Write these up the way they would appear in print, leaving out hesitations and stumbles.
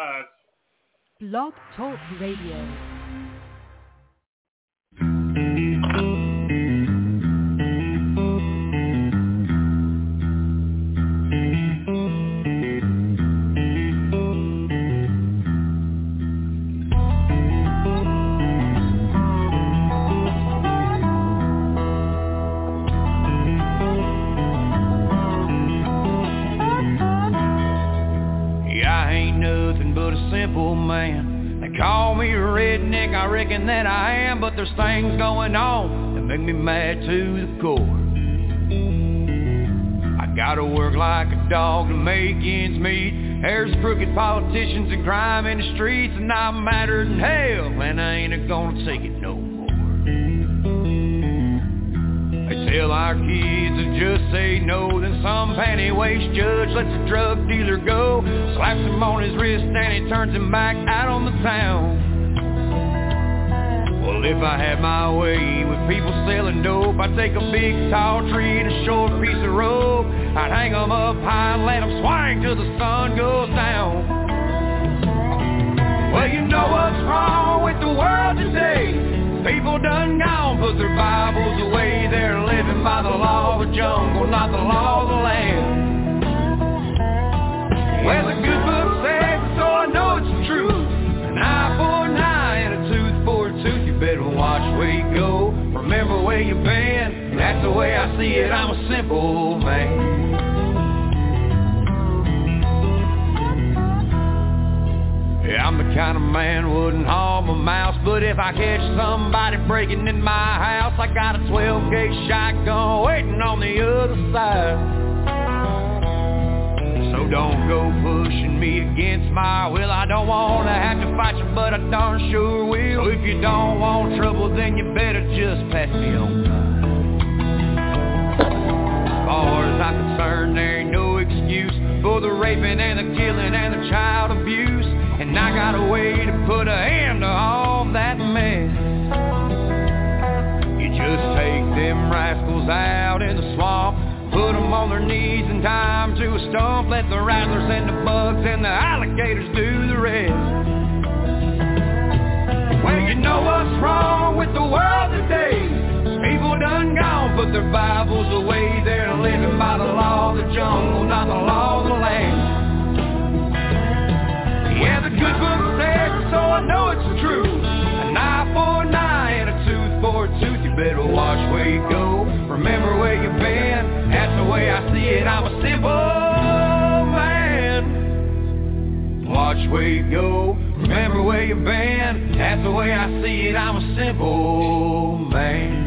Blog Talk Radio. I reckon that I am, but there's things going on that make me mad to the core. I gotta work like a dog to make ends meet. There's crooked politicians and crime in the streets, and I'm madder than hell, and I ain't gonna take it no more. They tell our kids to just say no, then some panty-waist judge lets a drug dealer go, slaps him on his wrist and he turns him back out on the town. Well, if I had my way with people selling dope, I'd take a big tall tree and a short piece of rope. I'd hang them up high and let them swing till the sun goes down. Well, you know what's wrong with the world today. People done gone, put their Bibles away. They're living by the law of the jungle, not the law of the land. Well, the good book says, so I know it's the truth. An eye for an eye and a tooth for a tooth. Better watch where you go, remember where you've been. That's the way I see it, I'm a simple man. Yeah, I'm the kind of man wouldn't harm a mouse, but if I catch somebody breaking in my house, I got a 12-gauge shotgun waiting on the other side. So don't go pushing me against my will. I don't want to have to fight you, but I darn sure will. So if you don't want trouble, then you better just pass me on by. As far as I'm concerned, there ain't no excuse for the raping and the killing and the child abuse. And I got a way to put a end to all that mess. You just take them rascals out in the swamp, put them on their knees and tie them to a stump. Let the rattlers and the bugs and the alligators do the rest. Well, you know what's wrong with the world today. People done gone, put their Bibles away. They're living by the law of the jungle, not the law of the land. Yeah, the good book says, so I know it's the truth. An eye for an eye and a tooth for a tooth. You better watch where you go, remember where you've been. That's the way I see it, I'm a simple man. Watch where you go, remember where you've been. That's the way I see it, I'm a simple man.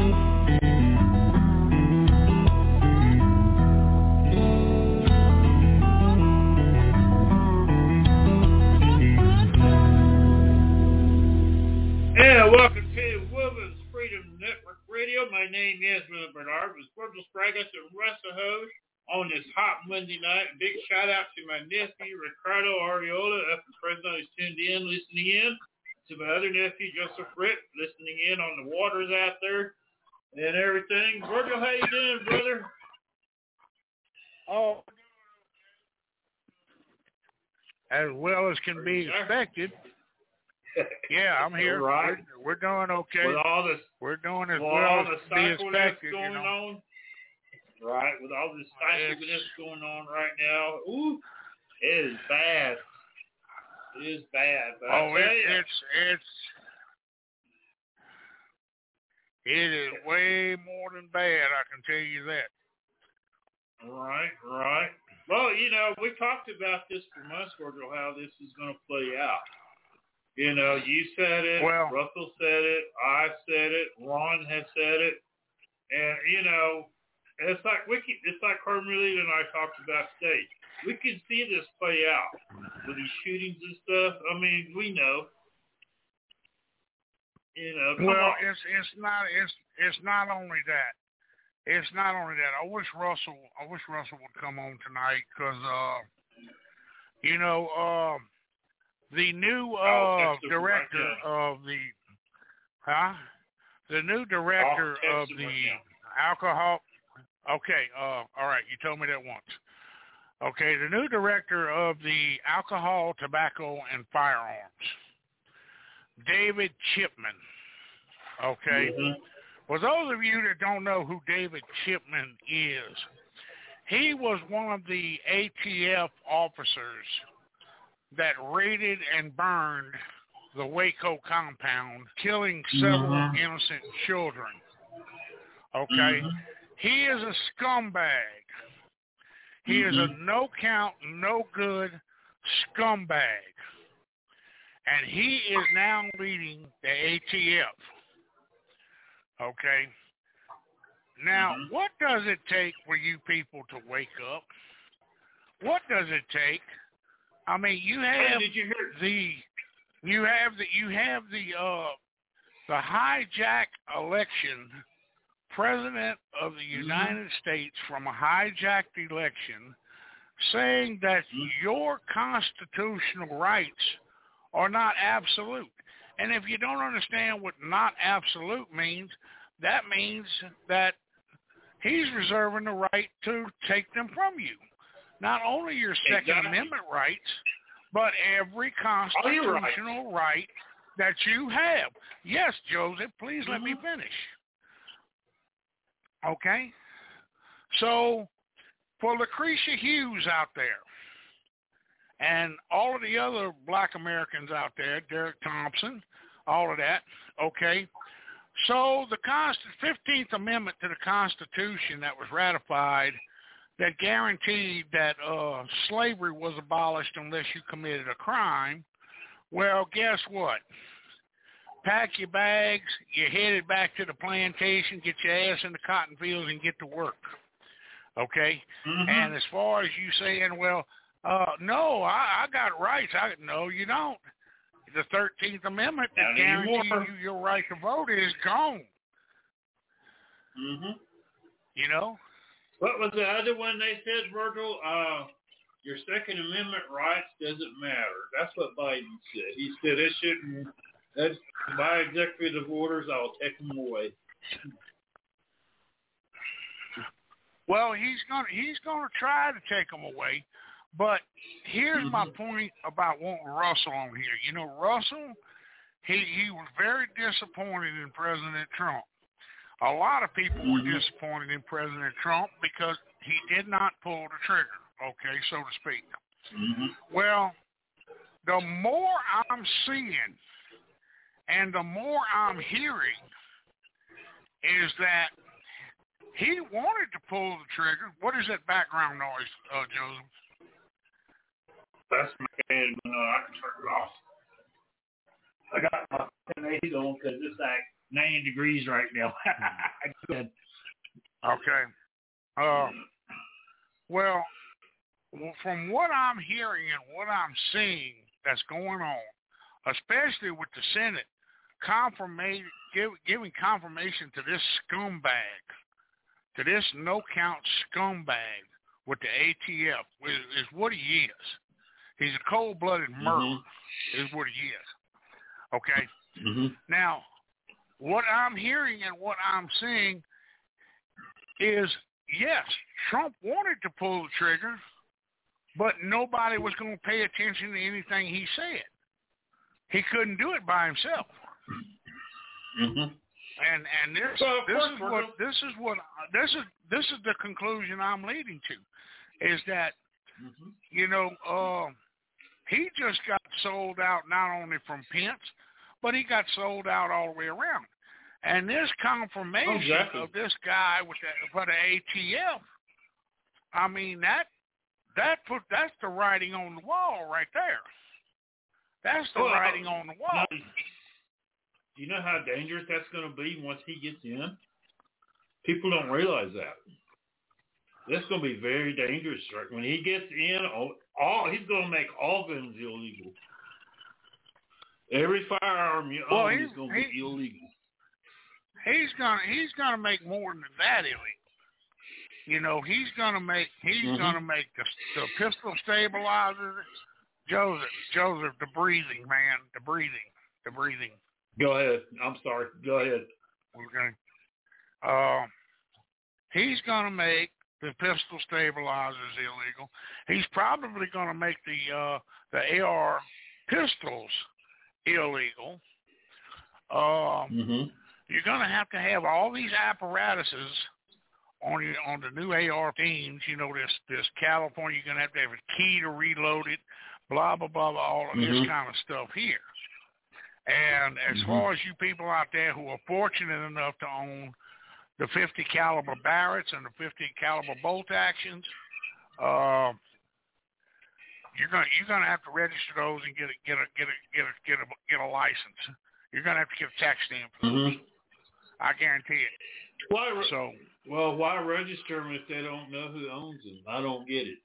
Yeah, welcome to Women's Freedom Network Radio. My name is William Bernard with Cordial Spragus and Russell Hose on this hot Monday night. Big shout out to my nephew, Ricardo Ariola, up in Fresno. He's tuned in, listening in. To my other nephew, Joseph Ritt, listening in on the waters out there and everything. Virgil, how you doing, brother? Oh, as well as can be expected. Yeah, I'm here. Right. We're doing okay. With all this, we're doing as well well as can be expected. Going on. Right, with all this psychosis going on right now. Ooh, it is bad. It is bad. But it is way more than bad, I can tell you that. Right. Well, you know, we talked about this for months, Virgil, how this is going to play out. You know, you said it, Russell said it, I said it, Ron has said it, and you know, it's like Carmelita and I talked about today. We can see this play out with these shootings and stuff. I mean, we know. You know. It's not only that. It's not only that. I wish Russell would come on tonight because the new director of the alcohol. Okay, all right. You told me that once. Okay, the new director of the Alcohol, Tobacco, and Firearms, David Chipman. Okay. Mm-hmm. For those of you that don't know who David Chipman is, he was one of the ATF officers that raided and burned the Waco compound, killing several innocent children. Okay? He is a scumbag. He is a no-count, no-good scumbag. And he is now leading the ATF. Okay? Now, what does it take for you people to wake up? What does it take? I mean, you have the hijacked election, president of the United States from a hijacked election, saying that your constitutional rights are not absolute. And if you don't understand what not absolute means, that means that he's reserving the right to take them from you. Not only your Second Amendment rights, but every constitutional right that you have. Yes, Joseph, please let me finish. Okay? So, for Lucretia Hughes out there, and all of the other black Americans out there, Derek Thompson, all of that, okay? So the 15th Amendment to the Constitution that was ratified that guaranteed that slavery was abolished unless you committed a crime, well, guess what? Pack your bags, you're headed back to the plantation, get your ass in the cotton fields and get to work, okay? And as far as you saying, well, no, I got rights. No, you don't. The 13th Amendment that guarantees you your right to vote is gone. You know? What was the other one they said, Virgil? Your Second Amendment rights doesn't matter. That's what Biden said. He said it shouldn't. That's by executive orders. I'll take them away. Well, he's gonna try to take them away. But here's my point about wanting Russell on here. You know, Russell, he was very disappointed in President Trump. A lot of people were disappointed in President Trump because he did not pull the trigger, okay, so to speak. Well, the more I'm seeing and the more I'm hearing is that he wanted to pull the trigger. What is that background noise, Joseph? That's my fan. I can turn it off. I got my AC on because it's like 90 degrees right now. Good. Okay. Well, from what I'm hearing and what I'm seeing that's going on, especially with the Senate giving confirmation to this scumbag, to this no-count scumbag with the ATF, is what he is. He's a cold-blooded murderer, is what he is. Okay? Now, what I'm hearing and what I'm seeing is, yes, Trump wanted to pull the trigger, but nobody was going to pay attention to anything he said. He couldn't do it by himself. And this is the conclusion I'm leading to, is that you know, he just got sold out not only from Pence, but he got sold out all the way around. And this confirmation of this guy for the ATF, I mean, that's the writing on the wall right there. That's the writing on the wall. Do you know how dangerous that's going to be once he gets in? People don't realize that. That's going to be very dangerous. Right? When he gets in, he's going to make all guns illegal. Every firearm you own is going to be illegal. He's gonna make more than that illegal. You know, he's gonna make the pistol stabilizers. Joseph, the breathing, man, the breathing. Go ahead. I'm sorry. Go ahead. Okay. He's gonna make the pistol stabilizer is illegal. He's probably going to make the AR pistols illegal. You're going to have all these apparatuses on the new AR-15s. You know, this California, you're going to have a key to reload it, blah, blah, blah, all of this kind of stuff here. And as far as you people out there who are fortunate enough to own the 50 caliber Barretts and the 50 caliber bolt actions, you're gonna have to register those and get a license. You're gonna have to get a tax stamp for those. I guarantee it. Why register them if they don't know who owns them? I don't get it.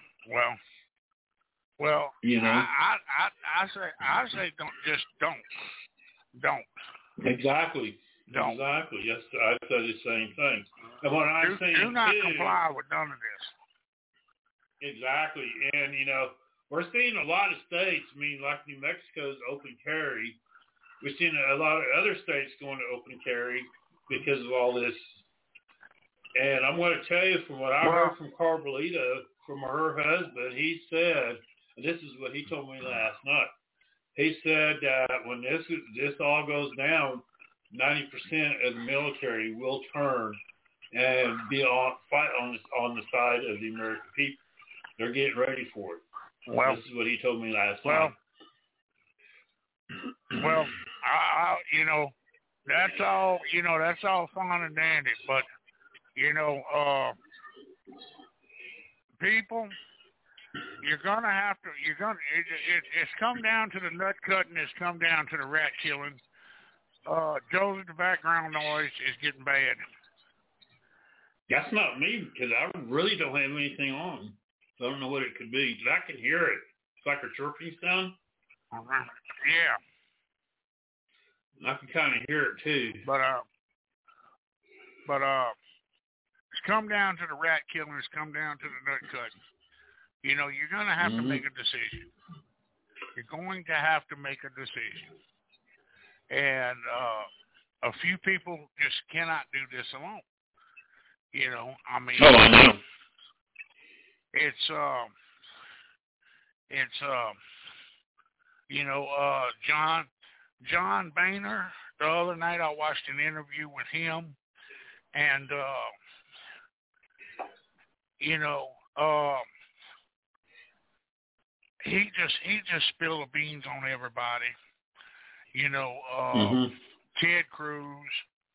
Well, you know, I say don't. Exactly. Don't. Exactly. Yes, I said the same thing. And what I'm saying do not comply with none of this. Exactly. And, you know, we're seeing a lot of states, I mean, like New Mexico's open carry. We've seen a lot of other states going to open carry because of all this. And I'm going to tell you from what I heard from Carbolita, from her husband, he said, and this is what he told me last night. He said that when this all goes down, 90% of the military will turn and fight on the side of the American people. They're getting ready for it. Well, this is what he told me last night. Well, I you know, that's all fine and dandy, but you know, people, it's come down to the nut cutting, it's come down to the rat killing. Joseph, the background noise is getting bad. That's not me, because I really don't have anything on. So I don't know what it could be. But I can hear it. It's like a chirping sound. Yeah. I can kind of hear it too. But it's come down to the rat killing. It's come down to the nut cutting. You know, you're going to have to make a decision. You're going to have to make a decision. And a few people just cannot do this alone. You know, I mean, I know. It's you know, John Boehner, the other night I watched an interview with him, and you know, he just spilled the beans on everybody. You know, Ted Cruz,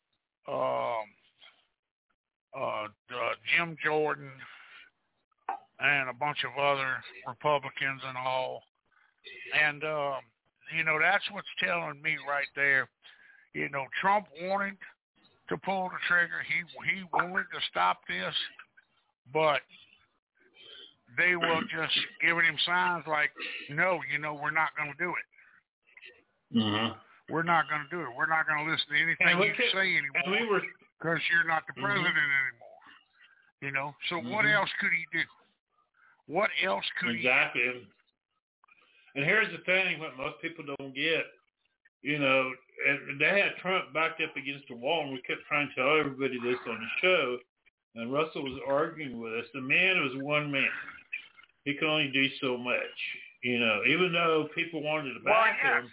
Jim Jordan, and a bunch of other Republicans and all. And, you know, that's what's telling me right there. You know, Trump wanted to pull the trigger. He wanted to stop this, but they were just giving him signs like, no, you know, we're not going to do it. We're not going to do it. We're not going to listen to anything you say anymore because you're not the president anymore. You know, so what else could he do? What else could he do? Exactly. And here's the thing, what most people don't get, you know, and they had Trump backed up against the wall, and we kept trying to tell everybody this on the show, and Russell was arguing with us. The man was one man. He could only do so much, you know, even though people wanted to back him.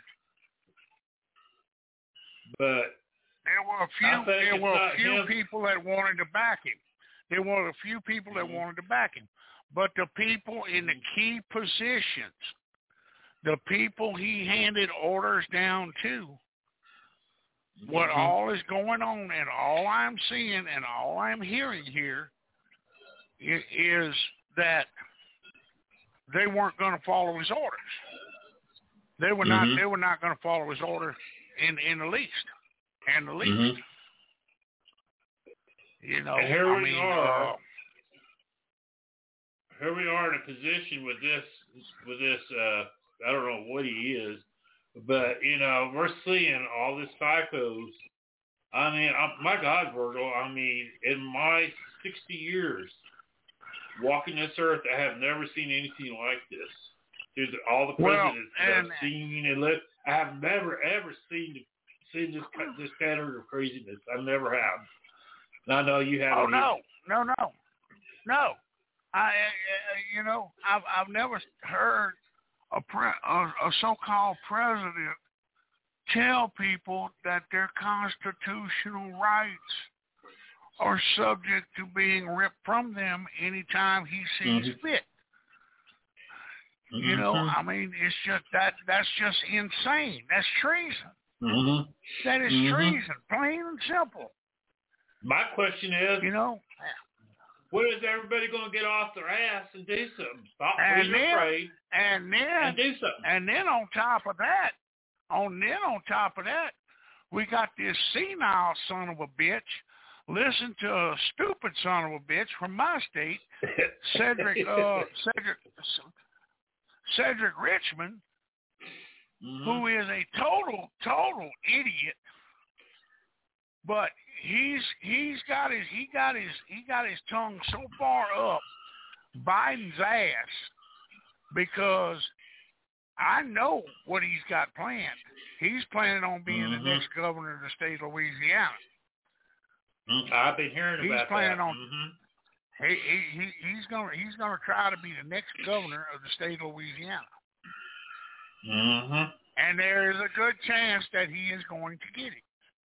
But there were a few people that wanted to back him. There were a few people that wanted to back him. But the people in the key positions, the people he handed orders down to, what all is going on and all I'm seeing and all I'm hearing here is that they weren't going to follow his orders. They were not. They were not going to follow his order in the least. And the least. You know, here we are in a position with this. I don't know what he is, but you know, we're seeing all this psychos. I mean, my God, Virgil. I mean, in my 60 years walking this earth, I have never seen anything like this. There's all the presidents that I've seen and lived. I have never ever seen this pattern of craziness. I never have. I know you haven't. Oh no. No. I've never heard a so-called president tell people that their constitutional rights are subject to being ripped from them anytime he sees fit. You know, I mean, it's just that's just insane. That's treason. That is treason, plain and simple. My question is, you know, when is everybody going to get off their ass and do something? Stop being afraid and do something. And then on top of that, we got this senile son of a bitch. Listen to a stupid son of a bitch from my state, Cedric Richmond, who is a total idiot. But he got his tongue so far up Biden's ass because I know what he's got planned. He's planning on being the next governor of the state of Louisiana. I've been hearing about that. He's planning on. He's gonna try to be the next governor of the state of Louisiana. And there is a good chance that he is going to get it.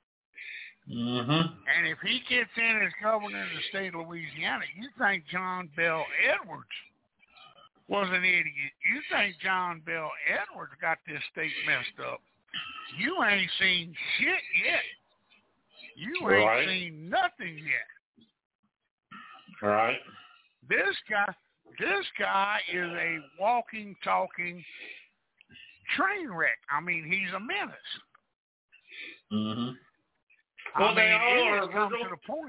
And if he gets in as governor of the state of Louisiana, you think John Bell Edwards was an idiot. You think John Bell Edwards got this state messed up. You ain't seen shit yet. You ain't seen nothing yet. Right. This guy is a walking, talking train wreck. I mean, he's a menace. Well, they all are. Come to the point.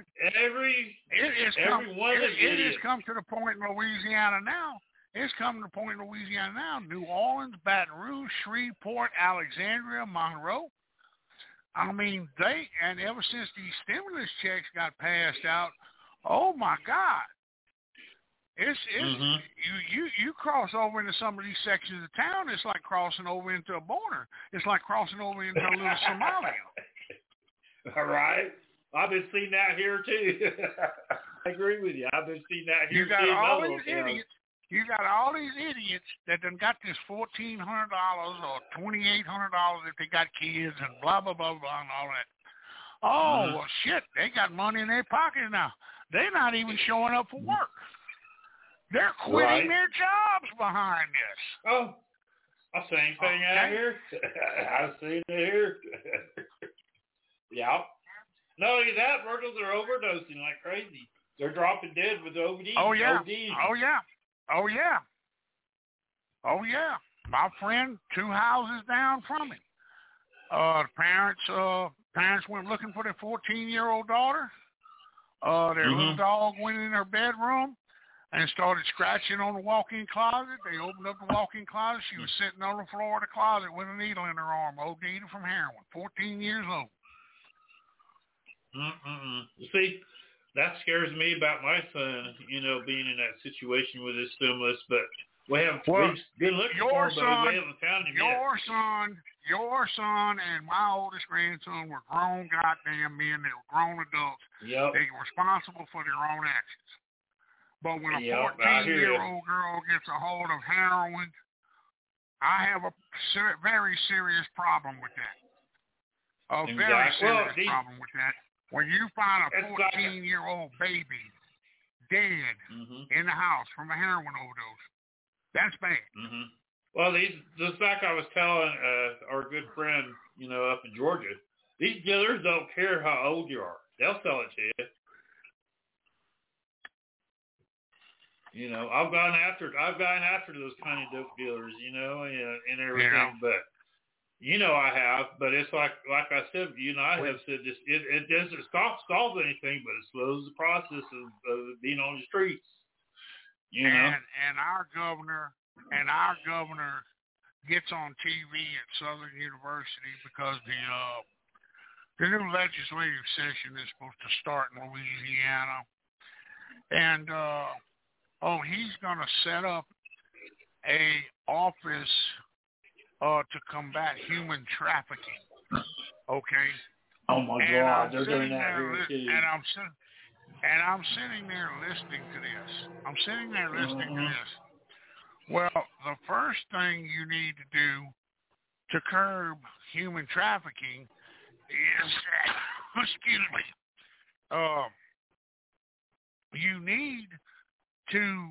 It has come to the point in Louisiana now. It's come to the point in Louisiana now. New Orleans, Baton Rouge, Shreveport, Alexandria, Monroe. I mean, and ever since these stimulus checks got passed out, oh my God. It's you cross over into some of these sections of town, it's like crossing over into a border. It's like crossing over into a little Somalia. All right. I've been seeing that here too. I agree with you. I've been seeing that here too. You got all these idiots that done got this $1,400 or $2,800 if they got kids and blah, blah, blah, blah, and all that. Oh, well, shit, they got money in their pocket now. They're not even showing up for work. They're quitting their jobs behind this. Oh, same thing out here. I've seen it here. Yeah. Not only that, Virgils are overdosing like crazy. They're dropping dead with OD. Oh, yeah. ODs. Oh, yeah. My friend, 2 houses down from him. The parents went looking for their 14-year-old daughter. Their little dog went in her bedroom and started scratching on the walk-in closet. They opened up the walk-in closet. She was sitting on the floor of the closet with a needle in her arm, OD'd from heroin, 14 years old. See, that scares me about my son, being in that situation with his stimulus, but we haven't been looking for him, but we haven't found him yet. Your son and my oldest grandson were grown goddamn men. They were grown adults. Yep. They were responsible for their own actions. But when a 14-year-old girl gets a hold of heroin, I have a very serious problem with that. A very serious problem with that. When you find a 14-year-old baby dead in the house from a heroin overdose, that's bad. Well, just like I was telling our good friend, up in Georgia, these dealers don't care how old you are. They'll sell it to you. I've gone after those kind of dope dealers, and everything, but. I have, but it's like I said, I have said this. It doesn't solve anything, but it slows the process of being on the streets. And our governor gets on TV at Southern University because the new legislative session is supposed to start in Louisiana, and he's going to set up a office to combat human trafficking. Okay. Oh my God, they're doing that here too. And I'm sitting there listening to this. Well, the first thing you need to do to curb human trafficking is, excuse me, you need to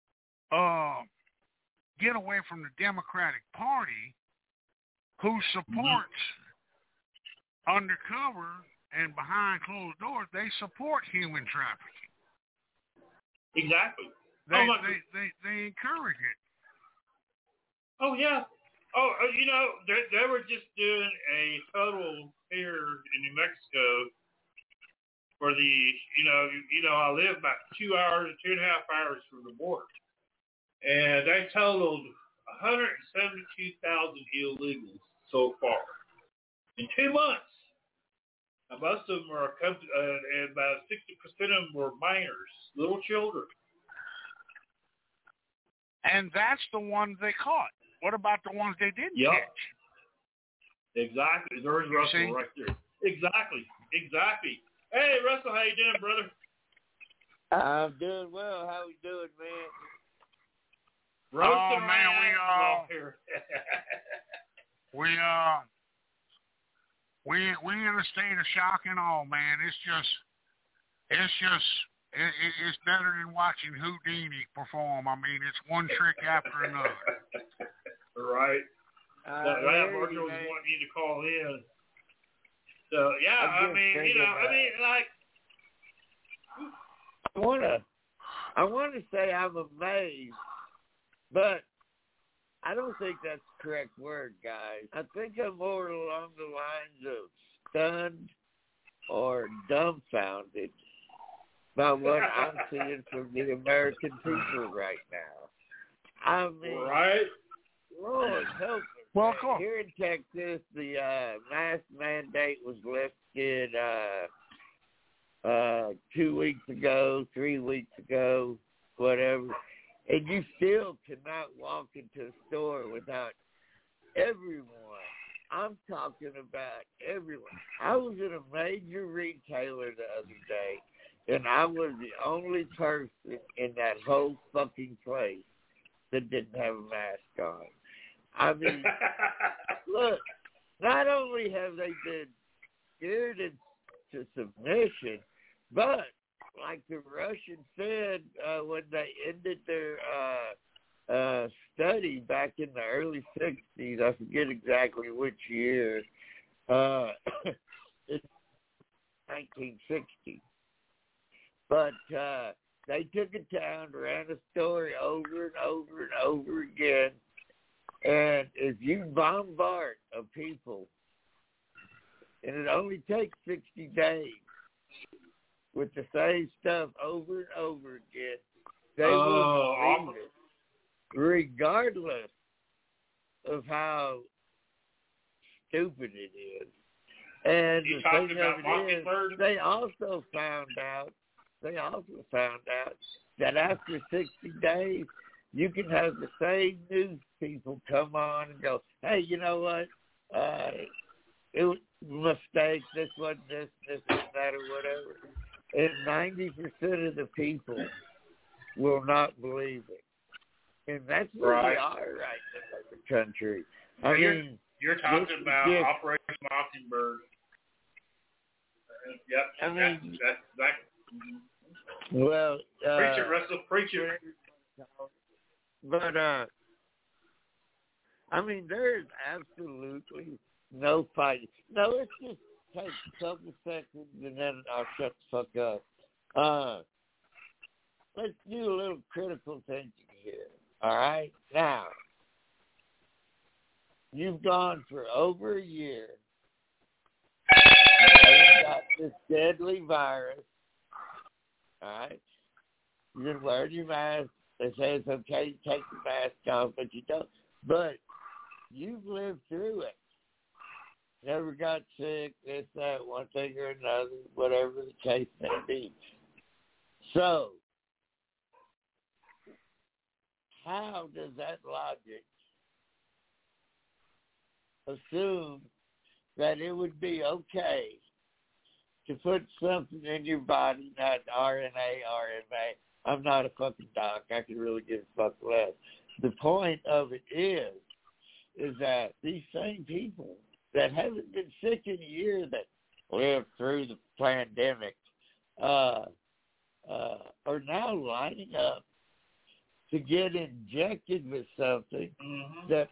get away from the Democratic Party, who supports undercover and behind closed doors. They support human trafficking. Exactly. They encourage it. Oh, yeah. Oh, you know, they were just doing a total here in New Mexico for the, you know, I live about 2.5 hours from the border. And they totaled 172,000 illegals so far in 2 months. Now, most of them are, and about 60% of them were minors, little children. And that's the ones they caught. What about the ones they didn't catch? Exactly. There's Russell right there. Exactly. Hey, Russell, how you doing, brother? I'm doing well. How you doing, man? Roasting man, we in a state of shock and awe, man. It's better than watching Houdini perform. I mean, it's one trick after another. Right. Virgil was wanting you to call in. So yeah, I want to say I'm amazed, but I don't think that's the correct word, guys. I think I'm more along the lines of stunned or dumbfounded by what I'm seeing from the American people right now. I mean, right? Lord help us. Well, cool. Here in Texas, the mask mandate was lifted 2 weeks ago, 3 weeks ago, whatever. And you still cannot walk into a store without everyone. I'm talking about everyone. I was in a major retailer the other day, and I was the only person in that whole fucking place that didn't have a mask on. I mean, look, not only have they been scared into submission, but like the Russians said when they ended their study back in the early 60s, I forget exactly which year, it's 1960. But they took it down, ran a story over and over and over again. And if you bombard a people, and it only takes 60 days with the same stuff over and over again, they will believe it, regardless of how stupid it is. And the thing of it is, they also found out that after 60 days, you can have the same news people come on and go, hey, you know what? It was a mistake. This wasn't this and that or whatever. And 90% of the people will not believe it. And that's where we are right now in the country. I mean, you're talking about Operation Mockingbird. Yep. I mean, that's well, preach it, Russell. Preach it. But I mean, there is absolutely no fight. No, let's just take a couple seconds and then I'll shut the fuck up. Let's do a little critical thinking here. All right? Now, you've gone for over a year. You haven't got this deadly virus. All right? You're going to wear your mask. They say it's okay to take the mask off, but you don't. But you've lived through it. Never got sick, this, that, one thing or another, whatever the case may be. So, how does that logic assume that it would be okay to put something in your body, not RNA. I'm not a fucking doc. I could really give a fuck less. The point of it is that these same people that haven't been sick in a year, that lived through the pandemic, are now lining up to get injected with something that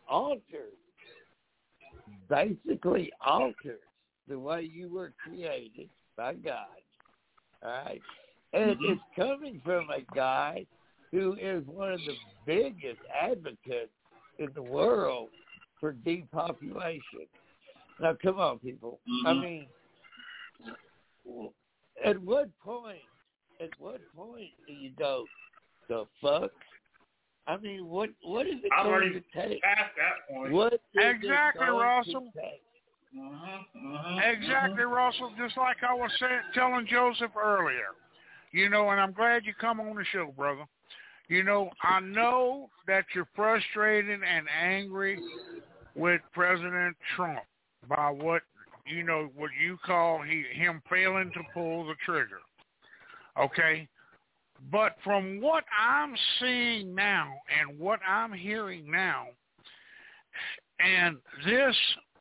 basically alters the way you were created by God. All right? And it's coming from a guy who is one of the biggest advocates in the world for depopulation. Now, come on, people. I mean, at what point do you go, the fuck? I mean, what is it going to take? Past that point. What exactly, Russell. Exactly, Russell. Just like I was telling Joseph earlier. You know, and I'm glad you come on the show, brother. You know, I know that you're frustrated and angry with President Trump by what you call him failing to pull the trigger. Okay? But from what I'm seeing now and what I'm hearing now, and this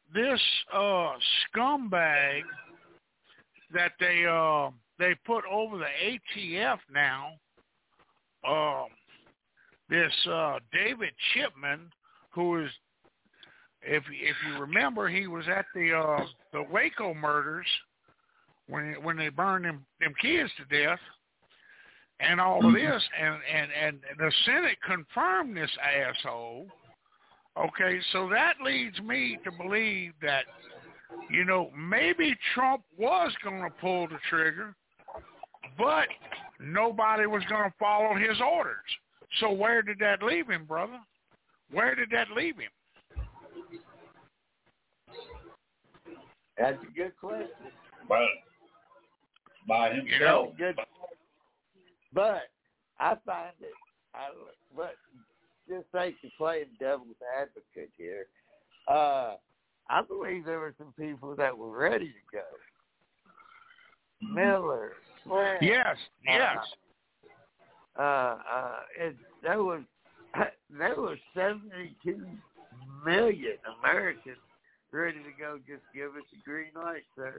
scumbag that they put over the ATF now, this David Chipman, who is, if you remember, he was at the Waco murders when they burned them kids to death, and all of this, and the Senate confirmed this asshole. Okay, so that leads me to believe that, you know, maybe Trump was going to pull the trigger, but nobody was going to follow his orders. So where did that leave him, brother? Where did that leave him? That's a good question. By himself. You know, good. But I find it, just like to play devil's advocate here, I believe there were some people that were ready to go. Miller, Flynn. Yes. There was 72 million Americans ready to go. Just give us the green light, sir.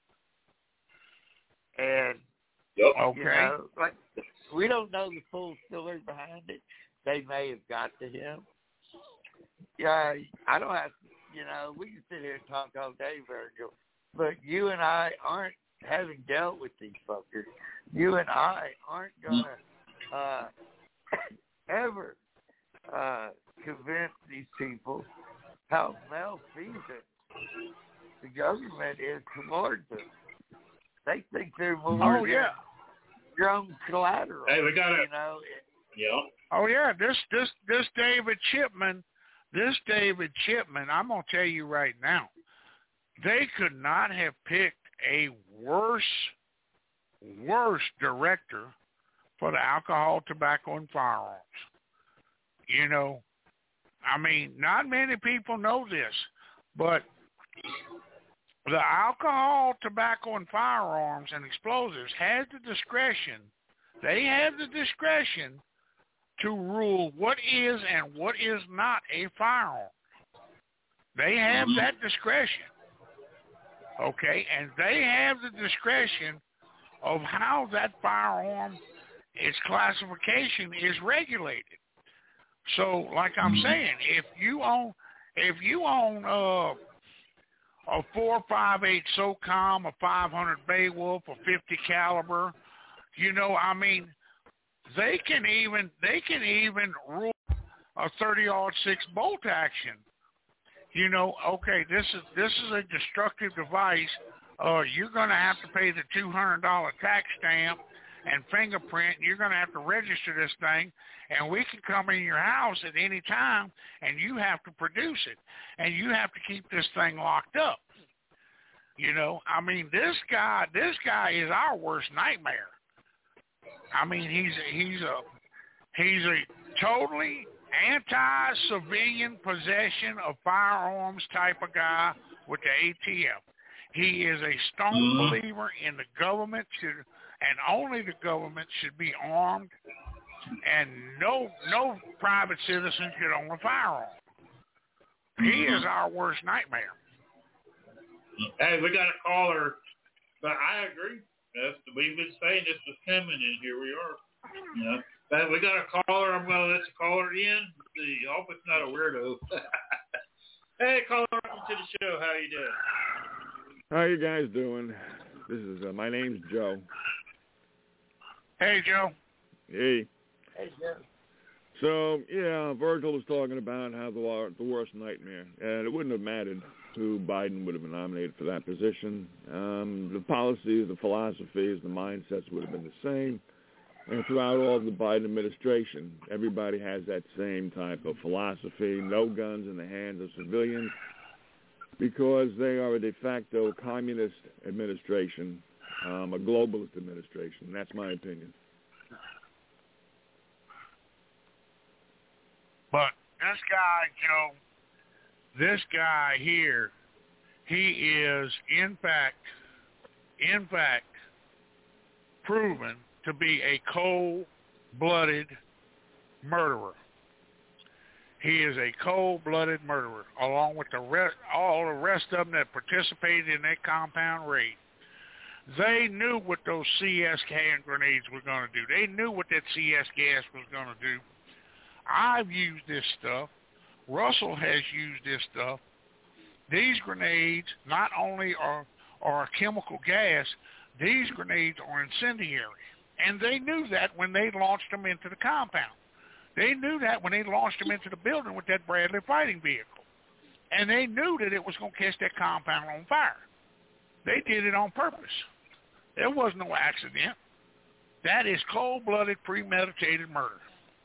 And okay, you know, like, we don't know the full story behind it. They may have got to him. Yeah, I don't have to. You know, we can sit here and talk all day, Virgil, but you and I aren't, having dealt with these fuckers, you and I aren't going to ever convince these people how malfeasant the government is towards them. They think they're more drum collateral. Hey, we got it. You know? Oh, yeah, this David Chipman, I'm going to tell you right now, they could not have picked a worse director for the alcohol, tobacco, and firearms. You know, I mean, not many people know this, but the alcohol, tobacco, and firearms and explosives has the discretion. They have the discretion to rule what is and what is not a firearm. They have that discretion. Okay, and they have the discretion of how that firearm, its classification is regulated. So, like I'm saying, if you own a 4.58 SOCOM, a 500 Beowulf, a 50 caliber, you know, I mean, they can even rule a 30-06 bolt action. You know, okay, this is a destructive device. You're going to have to pay the $200 tax stamp and fingerprint. You're going to have to register this thing, and we can come in your house at any time, and you have to produce it, and you have to keep this thing locked up. You know, I mean, this guy is our worst nightmare. I mean, he's a totally anti-civilian possession of firearms type of guy with the ATF. He is a strong believer in the government and only the government should be armed, and no private citizen should own a firearm. He is our worst nightmare. Hey, we got a caller, but I agree. We've been saying this was coming, and here we are. Yeah. But we got a caller. I'm going to let the caller in. I hope it's not a weirdo. Hey, caller, welcome to the show. How you doing? How you guys doing? This is my name's Joe. Hey, Joe. Hey. Hey, Joe. So, yeah, Virgil was talking about how the worst nightmare, and it wouldn't have mattered who Biden would have been nominated for that position. The policies, the philosophies, the mindsets would have been the same. And throughout all of the Biden administration, everybody has that same type of philosophy, no guns in the hands of civilians, because they are a de facto communist administration, a globalist administration. That's my opinion. But this guy, Joe, this guy here, he is in fact proven to be a cold-blooded murderer. He is a cold-blooded murderer, along with all the rest of them that participated in that compound raid. They knew what those CS hand grenades were going to do. They knew what that CS gas was going to do. I've used this stuff. Russell has used this stuff. These grenades not only are a chemical gas, these grenades are incendiary. And they knew that when they launched them into the compound. They knew that when they launched them into the building with that Bradley fighting vehicle. And they knew that it was going to catch that compound on fire. They did it on purpose. There was no accident. That is cold-blooded, premeditated murder.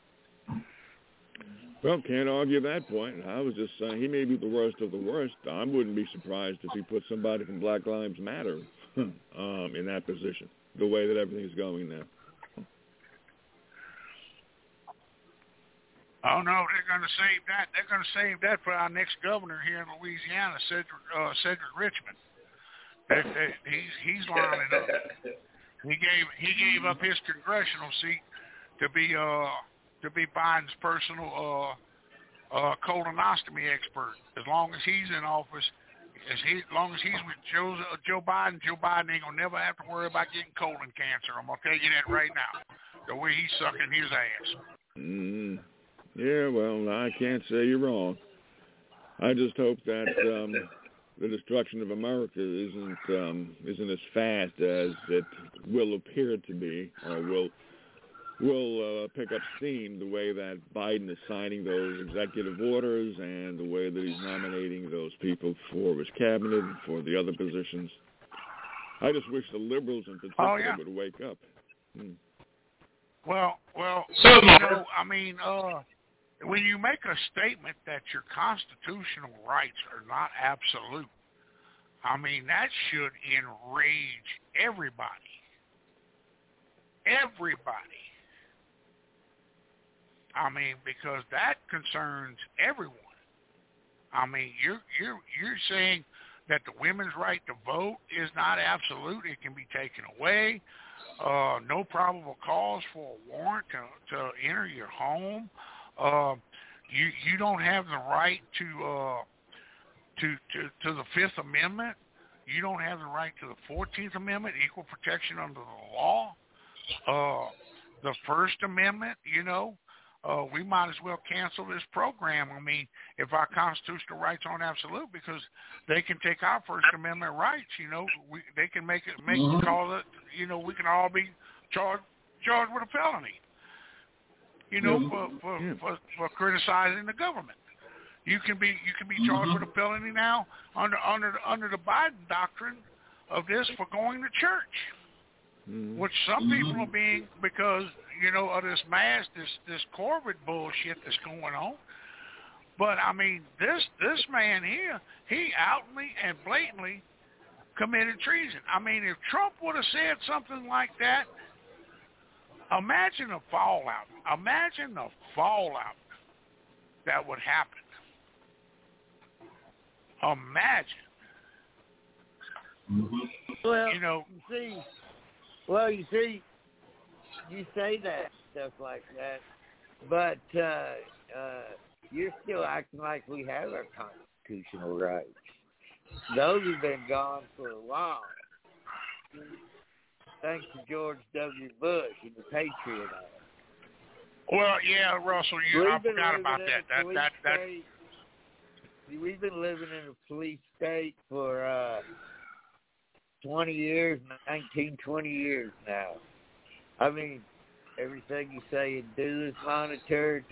Well, can't argue that point. I was just saying he may be the worst of the worst. I wouldn't be surprised if he put somebody from Black Lives Matter in that position, the way that everything's going now. Oh, no, they're going to save that. They're going to save that for our next governor here in Louisiana, Cedric Richmond. He's lining up. He gave up his congressional seat to be Biden's personal colonostomy expert. As long as he's in office, as long as he's with Joe Biden ain't gonna never have to worry about getting colon cancer. I'm gonna tell you that right now. The way he's sucking his ass. Yeah, well, I can't say you're wrong. I just hope that the destruction of America isn't as fast as it will appear to be, or will pick up steam the way that Biden is signing those executive orders and the way that he's nominating those people for his cabinet and for the other positions. I just wish the liberals in particular would wake up. Well, you know, I mean, when you make a statement that your constitutional rights are not absolute, I mean, that should enrage everybody. Everybody. I mean, because that concerns everyone. I mean, you're saying that the women's right to vote is not absolute; it can be taken away. No probable cause for a warrant to enter your home. You don't have the right to the Fifth Amendment. You don't have the right to the 14th Amendment, equal protection under the law. The First Amendment, you know. We might as well cancel this program. I mean, if our constitutional rights aren't absolute, because they can take our First Amendment rights, you know, they can make it call it, you know, we can all be charged with a felony, you know, for criticizing the government. You can be charged with a felony now under the Biden doctrine of this for going to church, which some people are being, because, you know, of this mass, this Corbett bullshit that's going on. But I mean, this man here, he outly and blatantly committed treason. I mean, if Trump would have said something like that, imagine the fallout. Imagine the fallout that would happen. Imagine. Well, you know. You say that stuff like that, but you're still acting like we have our constitutional rights. Those have been gone for a while. Thanks to George W. Bush and the Patriot Act. Well, yeah, Russell, I forgot about that. We've been living in a police state for 20 years, 20 years now. I mean, everything you say and do is monitored,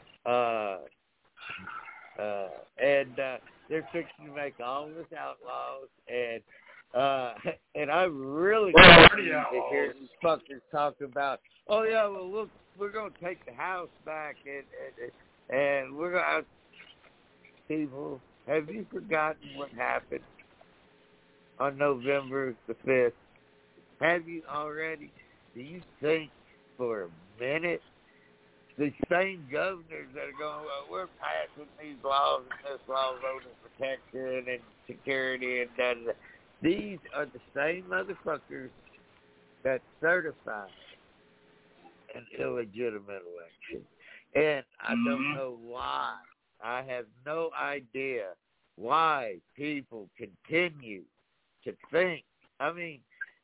and they're fixing to make all of us outlaws, and I really don't need to hear these fuckers talk about, oh yeah, well look, we're going to take the house back, and we're going to, people, have you forgotten what happened on November the 5th? Have you already? Do you think for a minute the same governors that are going, well, we're passing these laws and this law of voter protection and security and da-da-da. These are the same motherfuckers that certify an illegitimate election. And I don't know why. I have no idea why people continue to think. I mean,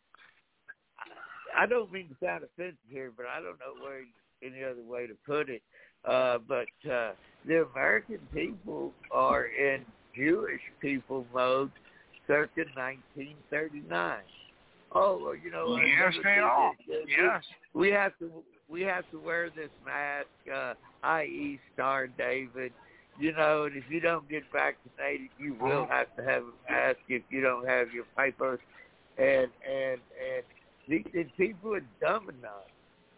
I don't mean to sound offensive here, but I don't know any other way to put it. But the American people are in Jewish people mode circa 1939. Oh, well, you know. Yes, they are. Yes. We have to wear this mask, i.e. Star David. You know, and if you don't get vaccinated, you will have to have a mask if you don't have your papers. And these people are dumb enough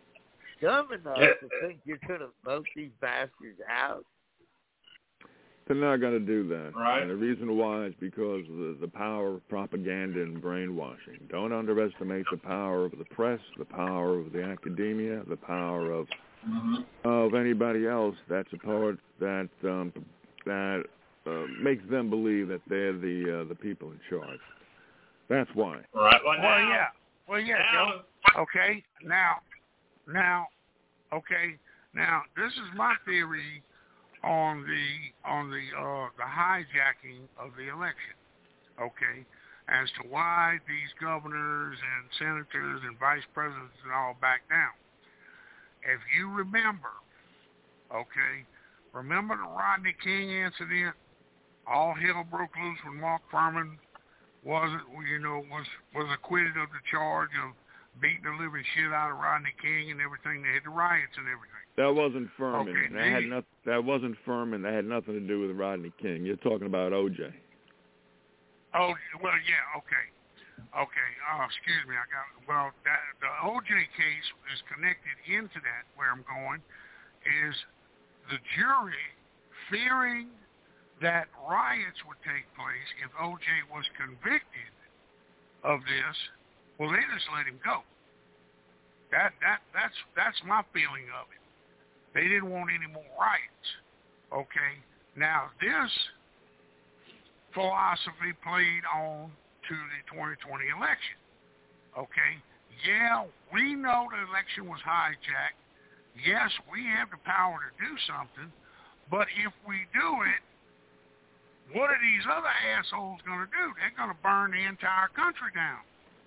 to think you're going to vote these bastards out. They're not going to do that. Right. And the reason why is because of the power of propaganda and brainwashing. Don't underestimate the power of the press, the power of the academia, the power of anybody else that's a part that makes them believe that they're the people in charge. That's why. Right. Well, yeah, Joe. Okay. Now, this is my theory on the hijacking of the election. Okay, as to why these governors and senators and vice presidents and all back down. If you remember, remember the Rodney King incident? All hell broke loose when Mark Fuhrman was acquitted of the charge of beating the living shit out of Rodney King and everything. They had the riots and everything. That wasn't Furman. Okay, that wasn't Furman. That had nothing to do with Rodney King. You're talking about O.J. Oh, well, yeah, okay. Excuse me. The O.J. case is connected into that. Where I'm going is the jury fearing that riots would take place if O.J. was convicted of this. Well, they just let him go. That's my feeling of it. They didn't want any more riots. Okay. Now this philosophy played on to the 2020 election. Okay. Yeah, we know the election was hijacked. Yes, we have the power to do something, but if we do it, what are these other assholes going to do? They're going to burn the entire country down.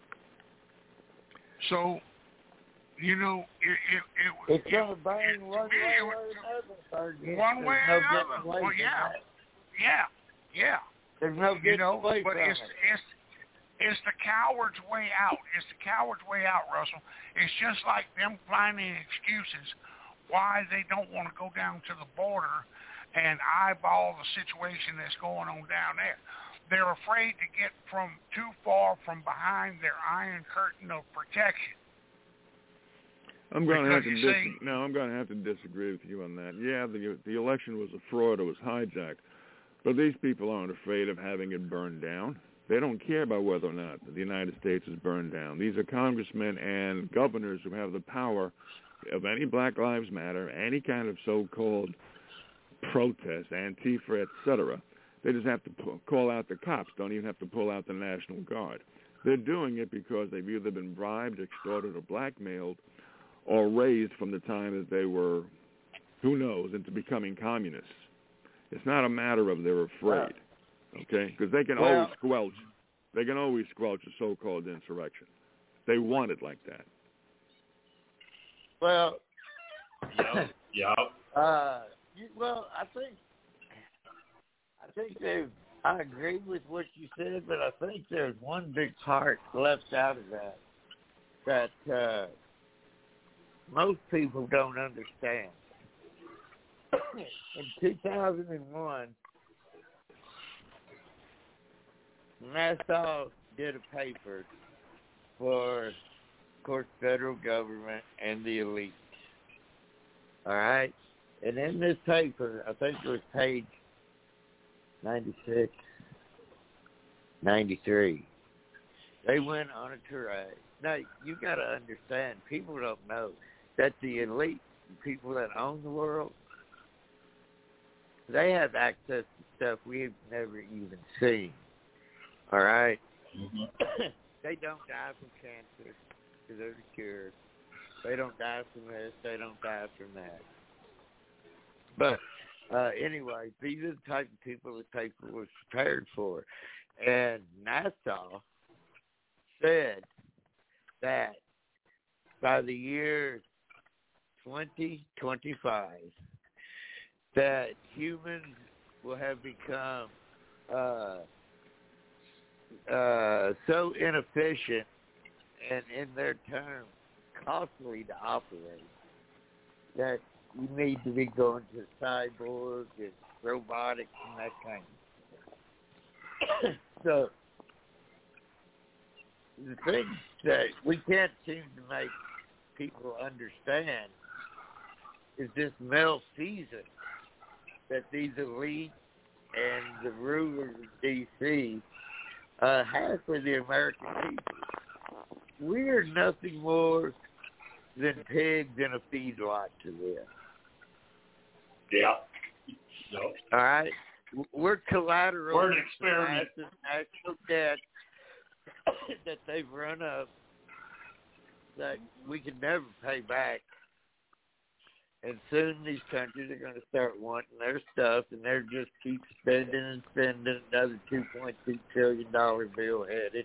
So, you know, it's going to burn one way or another. One way or another. Well, yeah. There's no getting away but from it. It's the coward's way out. It's the coward's way out, Russell. It's just like them finding excuses why they don't want to go down to the border and eyeball the situation that's going on down there. They're afraid to get too far from behind their iron curtain of protection. I'm going to have to disagree with you on that. Yeah, the election was a fraud. It was hijacked. But these people aren't afraid of having it burned down. They don't care about whether or not the United States is burned down. These are congressmen and governors who have the power of any Black Lives Matter, any kind of so-called protest, Antifa, etc. They just have to call out the cops. Don't even have to pull out the National Guard. They're doing it because they've either been bribed, extorted, or blackmailed, or raised from the time that they were, who knows, into becoming communists. It's not a matter of they're afraid, okay? Because they can always squelch. They can always squelch a so-called insurrection. They want it like that. Well, yeah. Well, I think I agree with what you said, but I think there's one big part left out of that most people don't understand. In 2001, Nassau did a paper for, of course, federal government and the elite. All right? And in this paper, I think it was page 96, 93, they went on a tirade. Now, you got to understand, people don't know that the elite, people that own the world, they have access to stuff we've never even seen. All right? Mm-hmm. They don't die from cancer because they're the cure. They don't die from this. They don't die from that. But anyway, these are the type of people the paper was prepared for. And Nassau said that by the year 2025, that humans will have become so inefficient and, in their terms, costly to operate that you need to be going to cyborg and robotics and that kind of thing. So the thing that we can't seem to make people understand is this malfeasance that these elite and the rulers of D.C. have for the American people. We are nothing more than pigs in a feedlot to them. Yeah. Yep. All right? We're collateral. We're an experiment. National debt that they've run up that we can never pay back. And soon these countries are going to start wanting their stuff, and they're just keep spending and spending another $2.2 trillion bill headed.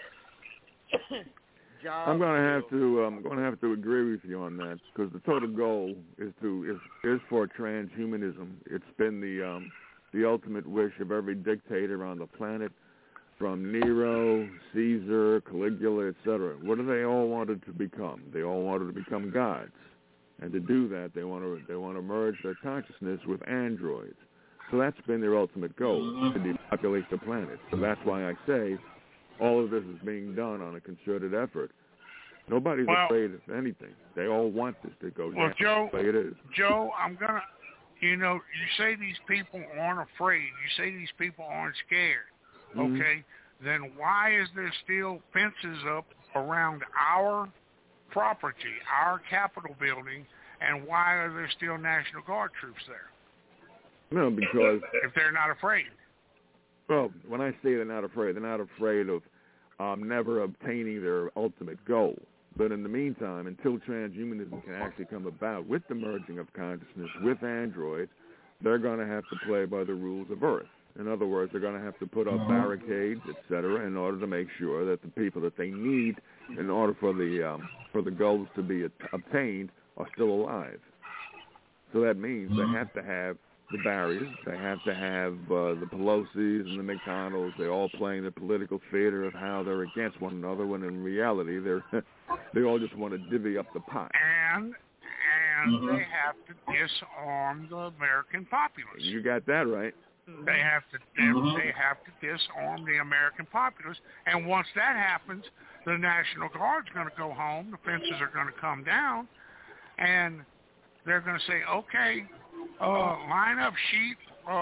I'm going to have to agree with you on that, because the total goal is for transhumanism. It's been the ultimate wish of every dictator on the planet, from Nero, Caesar, Caligula, etc. What do they all wanted to become? They all wanted to become gods. And to do that, they want to merge their consciousness with androids. So that's been their ultimate goal, to depopulate the planet. So that's why I say all of this is being done on a concerted effort. Nobody's afraid of anything. They all want this to go down. Joe, the way it is. Joe, I'm going to, you say these people aren't afraid. You say these people aren't scared. Mm-hmm. Okay? Then why is there still fences up around our property, our Capitol building, and why are there still National Guard troops there? No, because if they're not afraid. Well, when I say they're not afraid of never obtaining their ultimate goal. But in the meantime, until transhumanism can actually come about with the merging of consciousness with androids, they're going to have to play by the rules of Earth. In other words, they're going to have to put up barricades, etc., in order to make sure that the people that they need in order for the goals to be obtained are still alive. So that means they have to have the barriers. They have to have the Pelosi's and the McConnells. They're all playing the political theater of how they're against one another, when in reality they all just want to divvy up the pie. And they have to disarm the American populace. You got that right. They have to disarm the American populace, and once that happens, the National Guard's going to go home. The fences are going to come down, and they're going to say, "Okay, line up, sheep.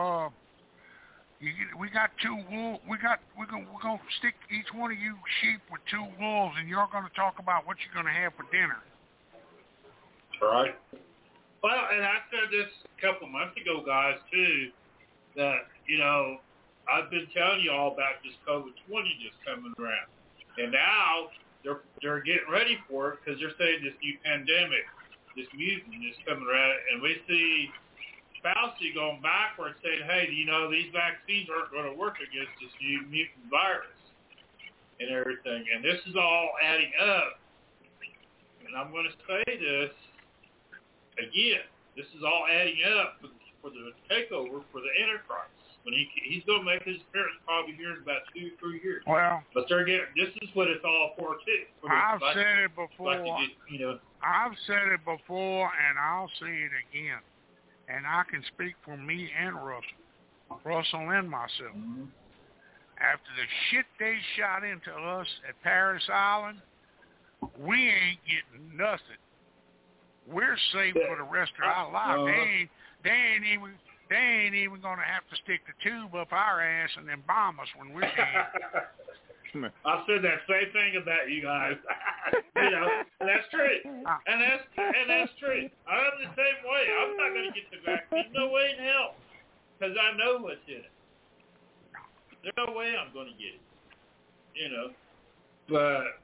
We got 2 wolves. We're going to stick each one of you sheep with 2 wolves, and you're going to talk about what you're going to have for dinner." Right. Well, and I said this a couple months ago, guys, too, that, I've been telling you all about this COVID-20 just coming around. And now they're getting ready for it because they're saying this new pandemic, this mutant is coming around, and we see Fauci going backwards saying, hey, these vaccines aren't going to work against this new mutant virus and everything. And this is all adding up. And I'm going to say this again. This is all adding up for the takeover for the Antichrist. When he's going to make his appearance probably here in about 2-3 years. Well, but this is what it's all for too. I've said it before. I've said it before, and I'll say it again. And I can speak for me and Russell and myself. Mm-hmm. After the shit they shot into us at Paris Island, we ain't getting nothing. We're safe for the rest of our life. They ain't even going to have to stick the tube up our ass and then bomb us when we're dead. I've said that same thing about you guys. That's true. And that's true. I'm the same way. I'm not going to get the vaccine. No way in hell. Because I know what's in it. There's no way I'm going to get it. But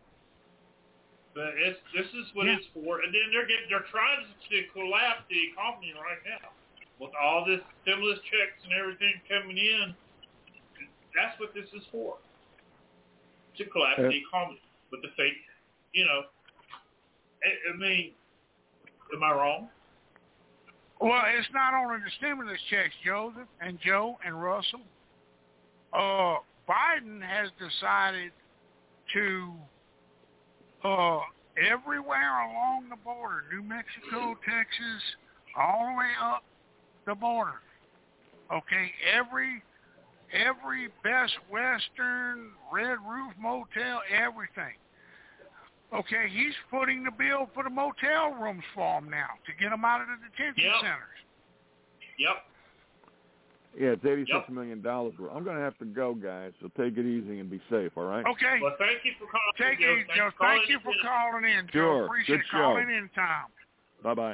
this is what it's for. And then they're trying to collapse the economy right now. With all this stimulus checks and everything coming in, that's what this is for. To collapse the economy with the fake, I mean, am I wrong? Well, it's not only the stimulus checks, Joseph and Joe and Russell. Biden has decided to, everywhere along the border, New Mexico, Texas, all the way up the border, okay, every Best Western, Red Roof Motel, everything. Okay, he's footing the bill for the motel rooms for them now to get them out of the detention centers. Yep. Yeah, it's $86 million. I'm going to have to go, guys, so take it easy and be safe, all right? Okay. Well, thank you for calling. Take it easy, Joe. Thank you for calling in, Joe. Sure. Appreciate Good calling show. in time. Bye-bye.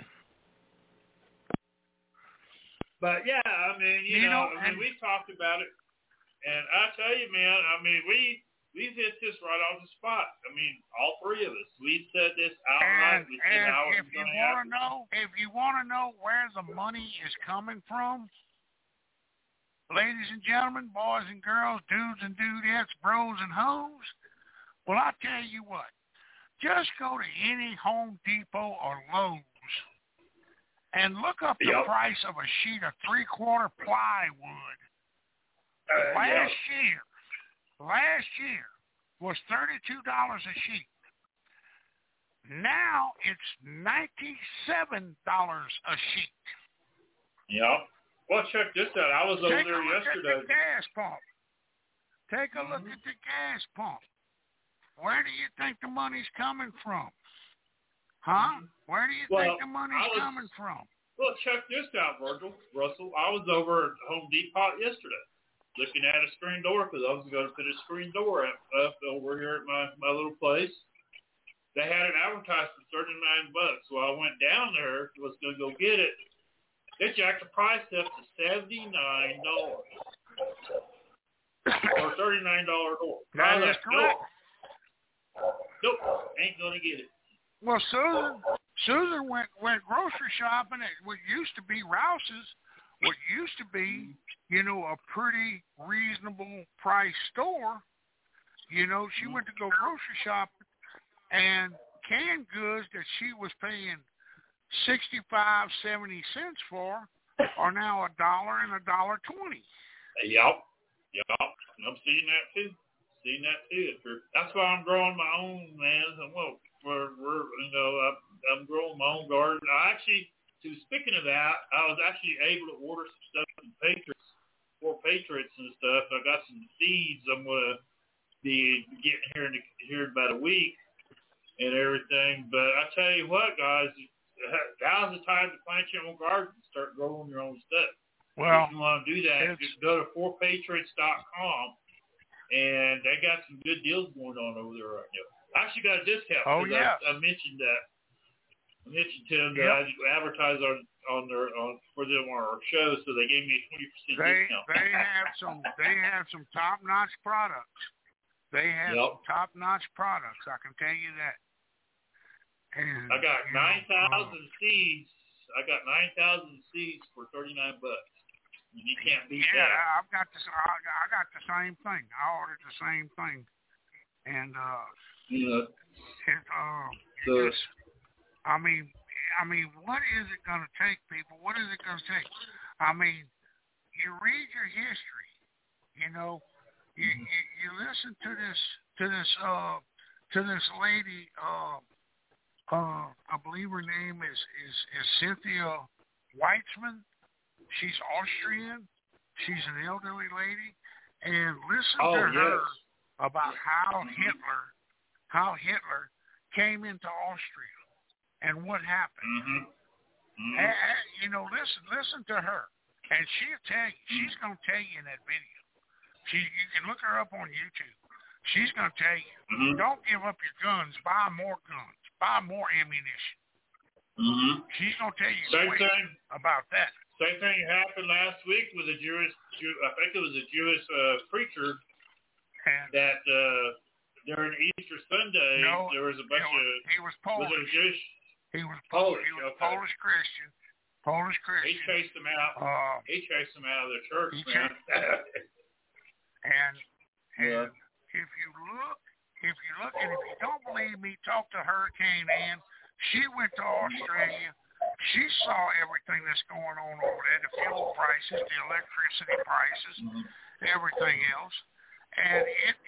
But, yeah, I mean, we talked about it. And I tell you, man, I mean, we've hit this right on the spot. I mean, all three of us. We said this outright. We said how it's going to happen. If you want to know where the money is coming from, ladies and gentlemen, boys and girls, dudes and dudettes, bros and hoes, well, I tell you what. Just go to any Home Depot or Lowe's and look up the price of a sheet of 3/4 plywood. Last year was $32 a sheet. Now it's $97 a sheet. Yeah. Well, check this out. I was over there yesterday. Take a look at the gas pump. Take a look at the gas pump. Where do you think the money's coming from? Huh? Where do you think the money's coming from? Well, check this out, Russell. I was over at Home Depot yesterday looking at a screen door because I was going to put a screen door up over here at my little place. They had it advertised for $39, so I went down there, was going to go get it. They jacked the price up to $79 or $39 door. That is correct. Nope, ain't going to get it. Well, Susan went grocery shopping at what used to be Rouse's, what used to be, a pretty reasonable price store. She went to go grocery shopping, and canned goods that she was paying 65-70 cents for are now $1 and $1.20. Yep. I'm seeing that too. That's why I'm growing my own, man. I'm growing my own garden. Speaking of that, I was actually able to order some stuff from Patriots and stuff. I got some seeds I'm going to be getting here in about a week and everything. But I tell you what, guys, now's the time to plant your own garden and start growing your own stuff. Well, if you want to do that, just go to 4patriots.com, and they got some good deals going on over there right now. I actually got a discount. I mentioned that. I mentioned to them that I advertise for them on our show, so they gave me a 20% discount. They have some top-notch products. They have some top-notch products. I can tell you that. And, I got 9,000 seeds. I got 9,000 seeds for $39. And you can't beat that. Yeah, I got the same thing. I ordered the same thing, and I mean, what is it going to take, people? What is it going to take? I mean, you read your history. You know, you listen to this lady. I believe her name is Cynthia Weitzman. She's Austrian. She's an elderly lady, and listen to her about how Hitler came into Austria and what happened. And, you know, listen to her, and she'll tell you. She's going to tell you in that video. You can look her up on YouTube. She's going to tell you, don't give up your guns. Buy more guns. Buy more ammunition. She's going to tell you about that. Same thing happened last week with I think it was a Jewish preacher that during Easter Sunday there was a bunch of. He was Polish. Was it Jewish? He was Polish. He was Polish Christian. Polish Christian. He chased them out. He chased them out of the church, man. And if you look, and if you don't believe me, talk to Hurricane Ann. She went to Australia. She saw everything that's going on over there, the fuel prices, the electricity prices, everything else. And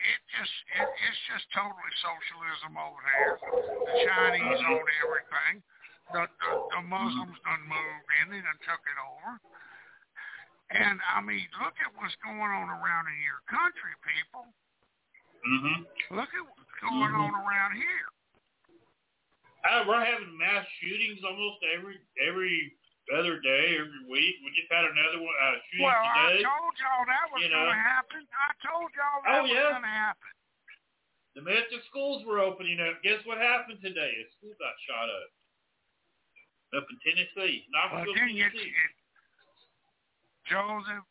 it's just totally socialism over there. The Chinese own everything. The Muslims done moved in. They done took it over. And, I mean, look at what's going on around in your country, people. Look at what's going on around here. We're having mass shootings almost every other day, every week. We just had another one shooting today. I told y'all that was going to happen. I told y'all that was going to happen. The minute the schools were opening up, guess what happened today? A school got shot up in Tennessee, Knoxville, Tennessee. Joseph,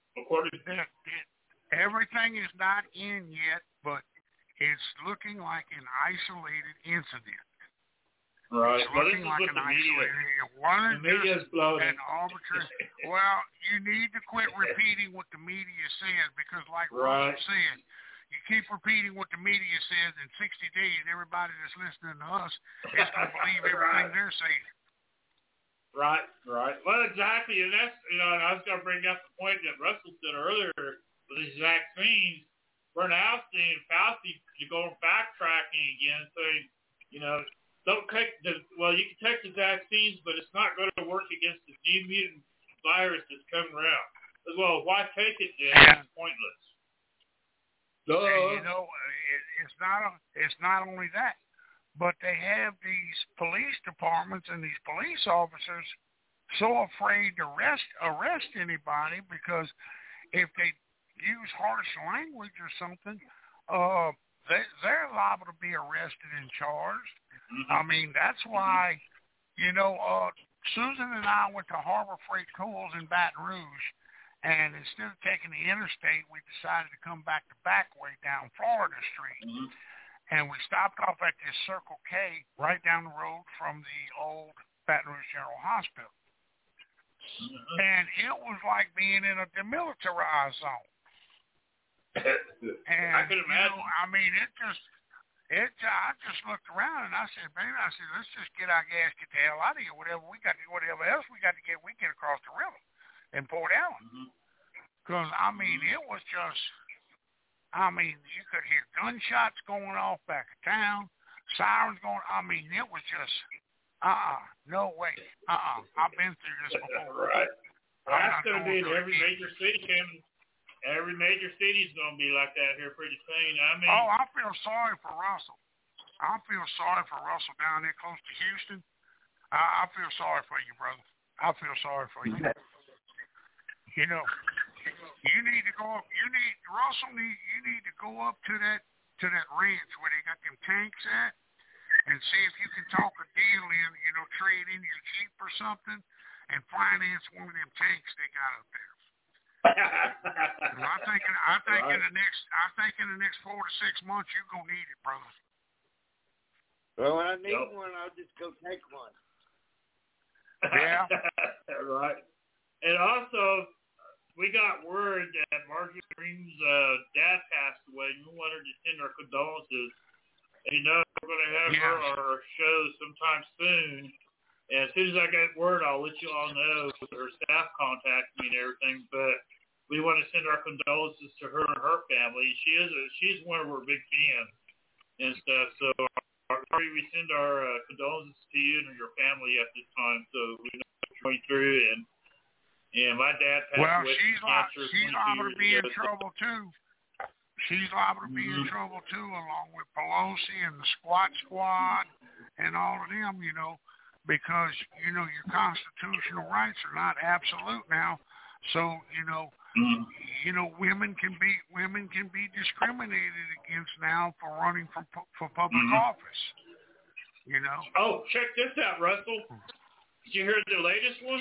everything is not in yet, but it's looking like an isolated incident. Right. It's looking like an isolated. The media's bloated. An arbitrary. Well, you need to quit repeating what the media says because, like Russell said, you keep repeating what the media says. In 60 days, everybody that's listening to us is going to believe everything they're saying. Right. Well, exactly, and that's and I was going to bring up the point that Russell said earlier with these vaccines. We're now seeing Fauci to go backtracking again, saying, don't take you can take the vaccines, but it's not going to work against the new mutant virus that's coming around. Well, why take it then? It's pointless. And, it's not only that, but they have these police departments and these police officers so afraid to arrest anybody because if they use harsh language or something, they're liable to be arrested and charged. I mean, that's why, Susan and I went to Harbor Freight Tools in Baton Rouge, and instead of taking the interstate, we decided to come back the back way down Florida Street. And we stopped off at this Circle K right down the road from the old Baton Rouge General Hospital. And it was like being in a demilitarized zone. And, I can imagine. I mean, I just looked around and I said, baby, let's just get our gas, get the hell out of here. Whatever else we got to get, we get across the river in Port Allen. Because, I mean, it was just, you could hear gunshots going off back of town, sirens going, it was just, no way. I've been through this before. Right. That's going to be in every major city, Every major city is going to be like that here pretty soon. I feel sorry for Russell. I feel sorry for Russell down there close to Houston. I feel sorry for you, brother. I feel sorry for you. You need to go up. You need to go up to that ranch where they got them tanks at, and see if you can talk a deal in. Trade in your Jeep or something, and finance one of them tanks they got up there. I think in the next 4 to 6 months you're gonna need it, brother. Well, when I need one, I'll just go take one. Yeah. Right. And also, we got word that Marjorie Green's dad passed away, and we wanted to send our condolences. And we're going to have her on our show sometime soon. And as soon as I get word, I'll let you all know. Her staff contacted me and everything, but we want to send our condolences to her and her family. She's one of our big fans and stuff. So we send our condolences to you and your family at this time. So we know you're going through, and my dad passed away from cancer. She's liable to be in trouble too. She's liable to be in trouble too, along with Pelosi and the Squat Squad and all of them, because, your constitutional rights are not absolute now. So, women can be discriminated against now for running for public office. Oh, check this out, Russell. Did you hear the latest one?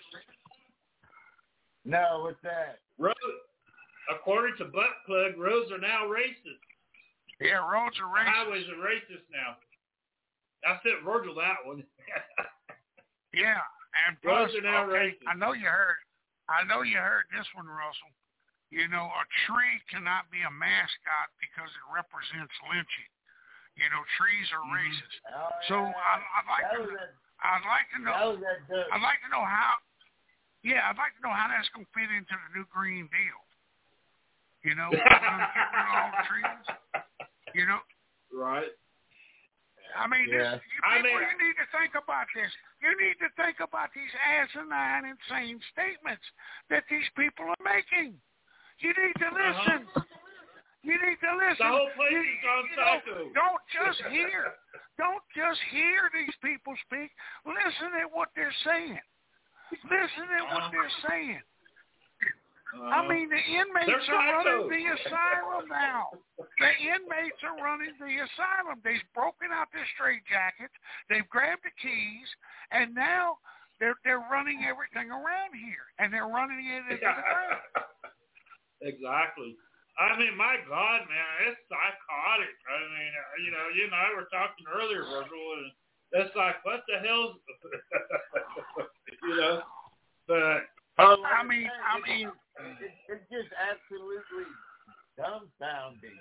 No, what's that? According to Butt Plug, roads are now racist. Yeah, roads are racist. Highways are racist now. I sent Virgil that one. Yeah, and plus, roads are now racist. I know you heard this one, Russell. A tree cannot be a mascot because it represents lynching. Trees are racist. So I'd like to know how. Yeah, I'd like to know how that's going to fit into the new Green Deal. We're going to get rid of all the trees. Right. I mean, you need to think about this. You need to think about these asinine, insane statements that these people are making. You need to listen. You need to listen. The whole place is on psycho. Don't just hear these people speak. Listen at what they're saying. I mean, the inmates are running the asylum now. The inmates are running the asylum. They've broken out their straitjackets. They've grabbed the keys, and now they're running everything around here, and they're running it into the ground. Exactly. I mean, my God, man, it's psychotic. I mean, you and I were talking earlier, Virgil, and it's like, what the hell's, but. I mean, it's just absolutely dumbfounding.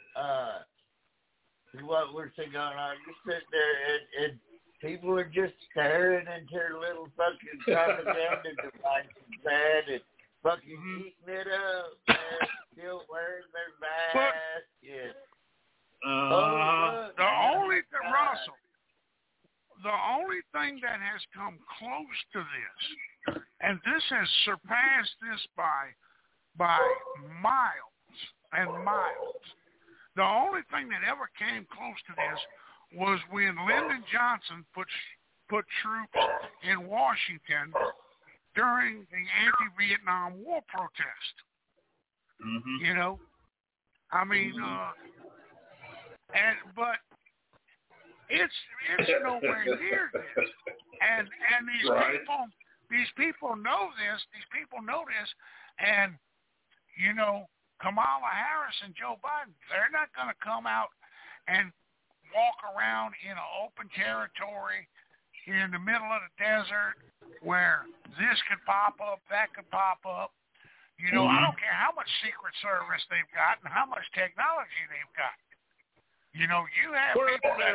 What we're seeing going on, you're sitting there and people are just staring into their little fucking propaganda devices, man, and fucking eating it up, man, still wearing their mask. The only thing that has come close to this, and this has surpassed this by miles and miles. The only thing that ever came close to this was when Lyndon Johnson put troops in Washington during the anti-Vietnam War protest. I mean, but it's nowhere near this. And these people know this. And Kamala Harris and Joe Biden, they're not going to come out and walk around in an open territory in the middle of the desert where this could pop up, that could pop up. I don't care how much Secret Service they've got and how much technology they've got. You have people that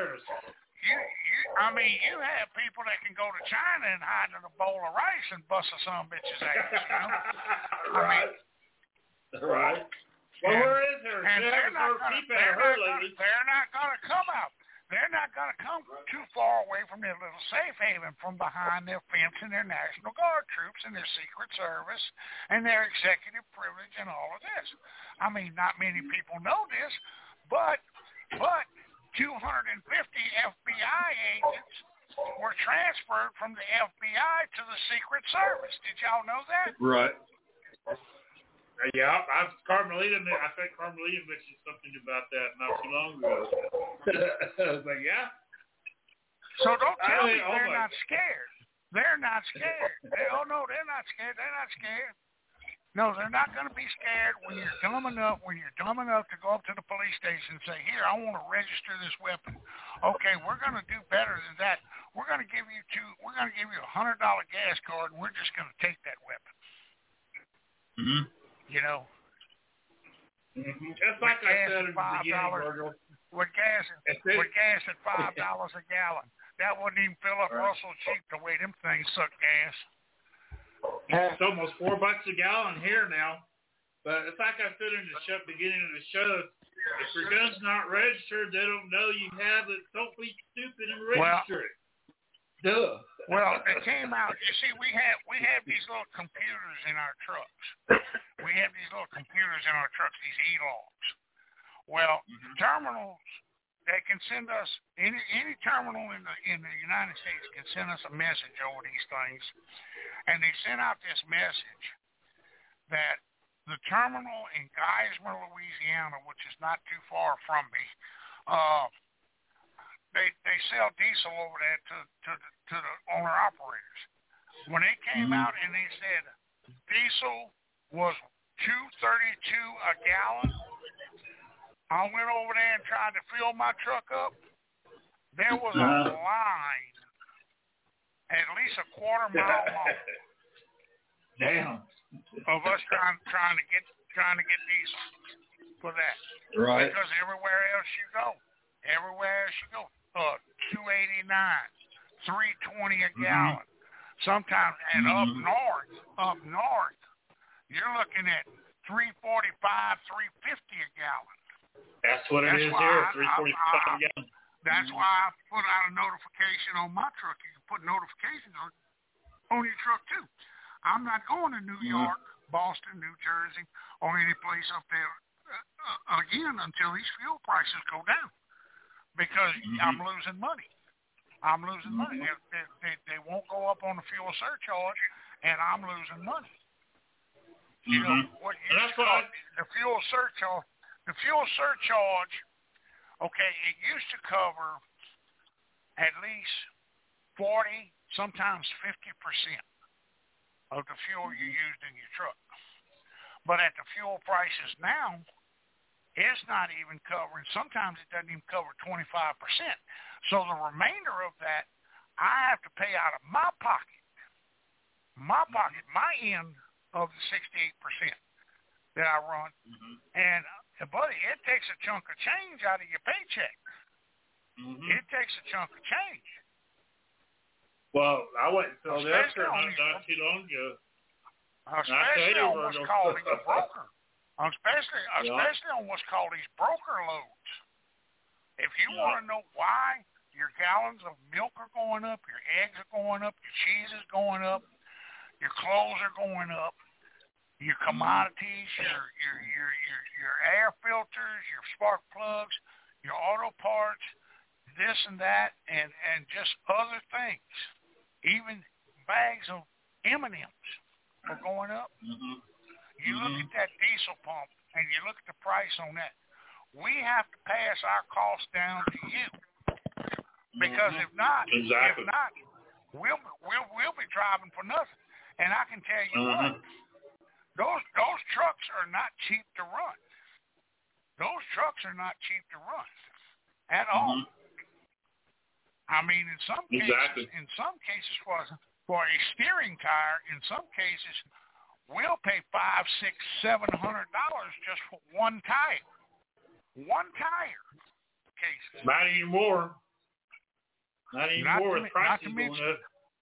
you have people that can go to China and hide in a bowl of rice and bust a son of a bitch's ass. Right. Well, where is her? And they're not going to come out. They're not going to come too far away from their little safe haven from behind their fence and their National Guard troops and their Secret Service and their executive privilege and all of this. I mean, not many people know this, but 250 FBI agents were transferred from the FBI to the Secret Service. Did y'all know that? Right. Yeah, Carmelita mentioned something about that not too long ago. But yeah. So don't tell me they're not scared. They're not scared. Oh no, they're not scared. They're not scared. No, they're not going to be scared when you're dumb enough to go up to the police station and say, here, I want to register this weapon. Okay, we're going to do better than that. We're going to give you a $100 gas card, and we're just going to take that weapon. Mm-hmm. You know? Mm-hmm. Just like I said at the beginning, Virgil. With gas at $5 a gallon. That wouldn't even fill up Russell Cheap the way them things suck gas. It's almost $4 a gallon here now. But it's like I said in the beginning of the show, if your gun's not registered, they don't know you have it. Don't be stupid and register it. Duh. Well, it came out. You see, we have these little computers in our trucks. We have these little computers in our trucks, these e-logs. Well, terminals, they can send us any terminal in the United States can send us a message over these things. And they sent out this message that the terminal in Geismar, Louisiana, which is not too far from me, they sell diesel over there to the owner operators. When they came out and they said diesel was $2.32 a gallon, I went over there and tried to fill my truck up. There was a line at least a quarter mile long. Damn. Of us trying to get diesel for that. Right. Because everywhere else you go, $2.89, $3.20 a gallon. Sometimes, and up north, you're looking at $3.45, $3.50 a gallon. That's what it is here, $3.45 a gallon. That's why I put out a notification on my truck. You can put notifications on your truck, too. I'm not going to New York, Boston, New Jersey, or any place up there again until these fuel prices go down because I'm losing money. They won't go up on the fuel surcharge, and I'm losing money. You know, what you the fuel surcharge. The fuel surcharge, okay, it used to cover at least 40, sometimes 50% of the fuel you used in your truck. But at the fuel prices now, it's not even covering, sometimes it doesn't even cover 25%. So the remainder of that, I have to pay out of my pocket, my end of the 68% that I run. And buddy, it takes a chunk of change out of your paycheck. It takes a chunk of change. Well, I went and told Esther not too long ago. Especially on what's called a broker. Especially on what's called these broker loads. If you want to know why your gallons of milk are going up, your eggs are going up, your cheese is going up, your clothes are going up, your commodities, your air filters, your spark plugs, your auto parts, this and that, and just other things. Even bags of M&Ms are going up. You look at that diesel pump, and you look at the price on that. We have to pass our costs down to you, because if not, we'll be driving for nothing. And I can tell you what. Those trucks are not cheap to run. Those trucks are not cheap to run at all. I mean, in some cases, for a steering tire, in some cases, we'll pay $500, $600, $700 just for one tire. One tire. Cases. Not anymore. Not anymore. Prices going up.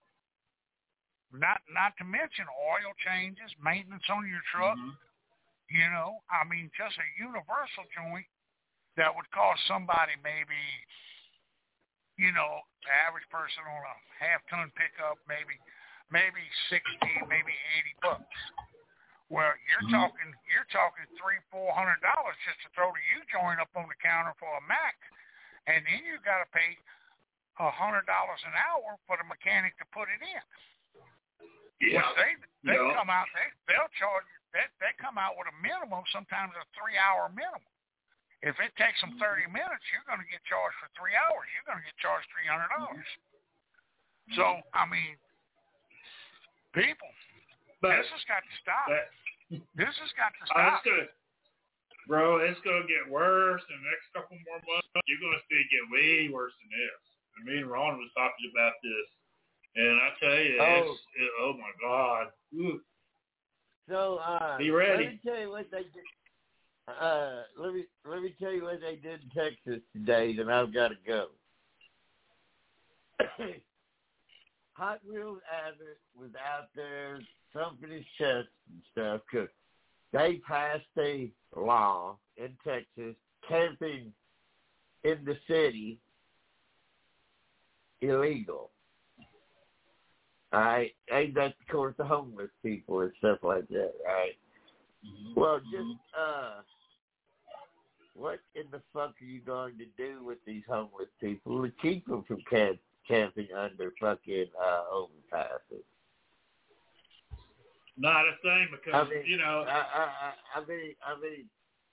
Not to mention oil changes, maintenance on your truck. You know, I mean, just a universal joint that would cost somebody maybe, you know, the average person on a half-ton pickup, maybe 60, maybe $80. Well, you're talking $300-400 just to throw the U-joint up on the counter for a Mac, and then you got to pay $100 an hour for the mechanic to put it in. Yeah. Which they come out, they'll charge. They come out with a minimum, sometimes a 3-hour minimum. If it takes them 30 minutes, you're going to get charged for 3 hours. You're going to get charged $300. So, I mean, people, this has got to stop. This has got to stop. Bro, it's going to get worse in the next couple more months. You're going to see it get way worse than this. And me and Ron was talking about this. And I tell you, oh my God. Ooh. So, be ready. Let me tell you what they did. Let me tell you what they did in Texas today, then I've got to go. Hot Wheels Abbott was out there thumping his chest and stuff because they passed a law in Texas, camping in the city illegal. All right, and that's of course the homeless people and stuff like that, right? Mm-hmm. Well, just what in the fuck are you going to do with these homeless people to keep them from camping under fucking overpasses? Not a thing, because you know. I mean,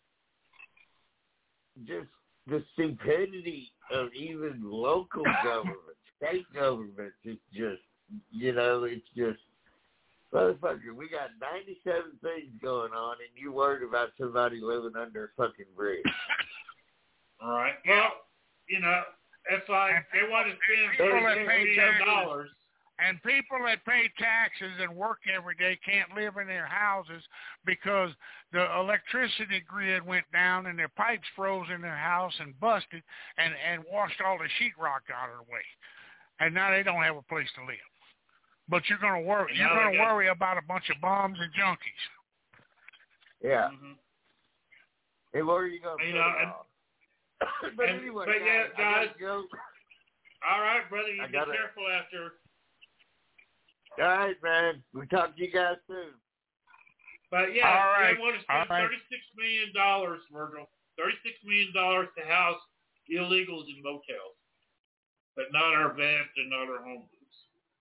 just the stupidity of even local government, state governments is just, you know, it's just, motherfucker, we got 97 things going on, and you worried about somebody living under a fucking bridge. All right. Well, you know, it's like they want to spend $30 million. And people that pay taxes and work every day can't live in their houses because the electricity grid went down and their pipes froze in their house and busted and washed all the sheetrock out of the way. And now they don't have a place to live. But you're going to worry. You're going to worry about a bunch of bums and junkies. Yeah. Mm-hmm. Hey, where are you going? But anyway, guys. All right, brother. You be careful after. All right, man. We'll talk to you guys soon. But yeah, they want to spend $36 million, Virgil. $36 million to house illegals in motels, but not our vets and not our homeless.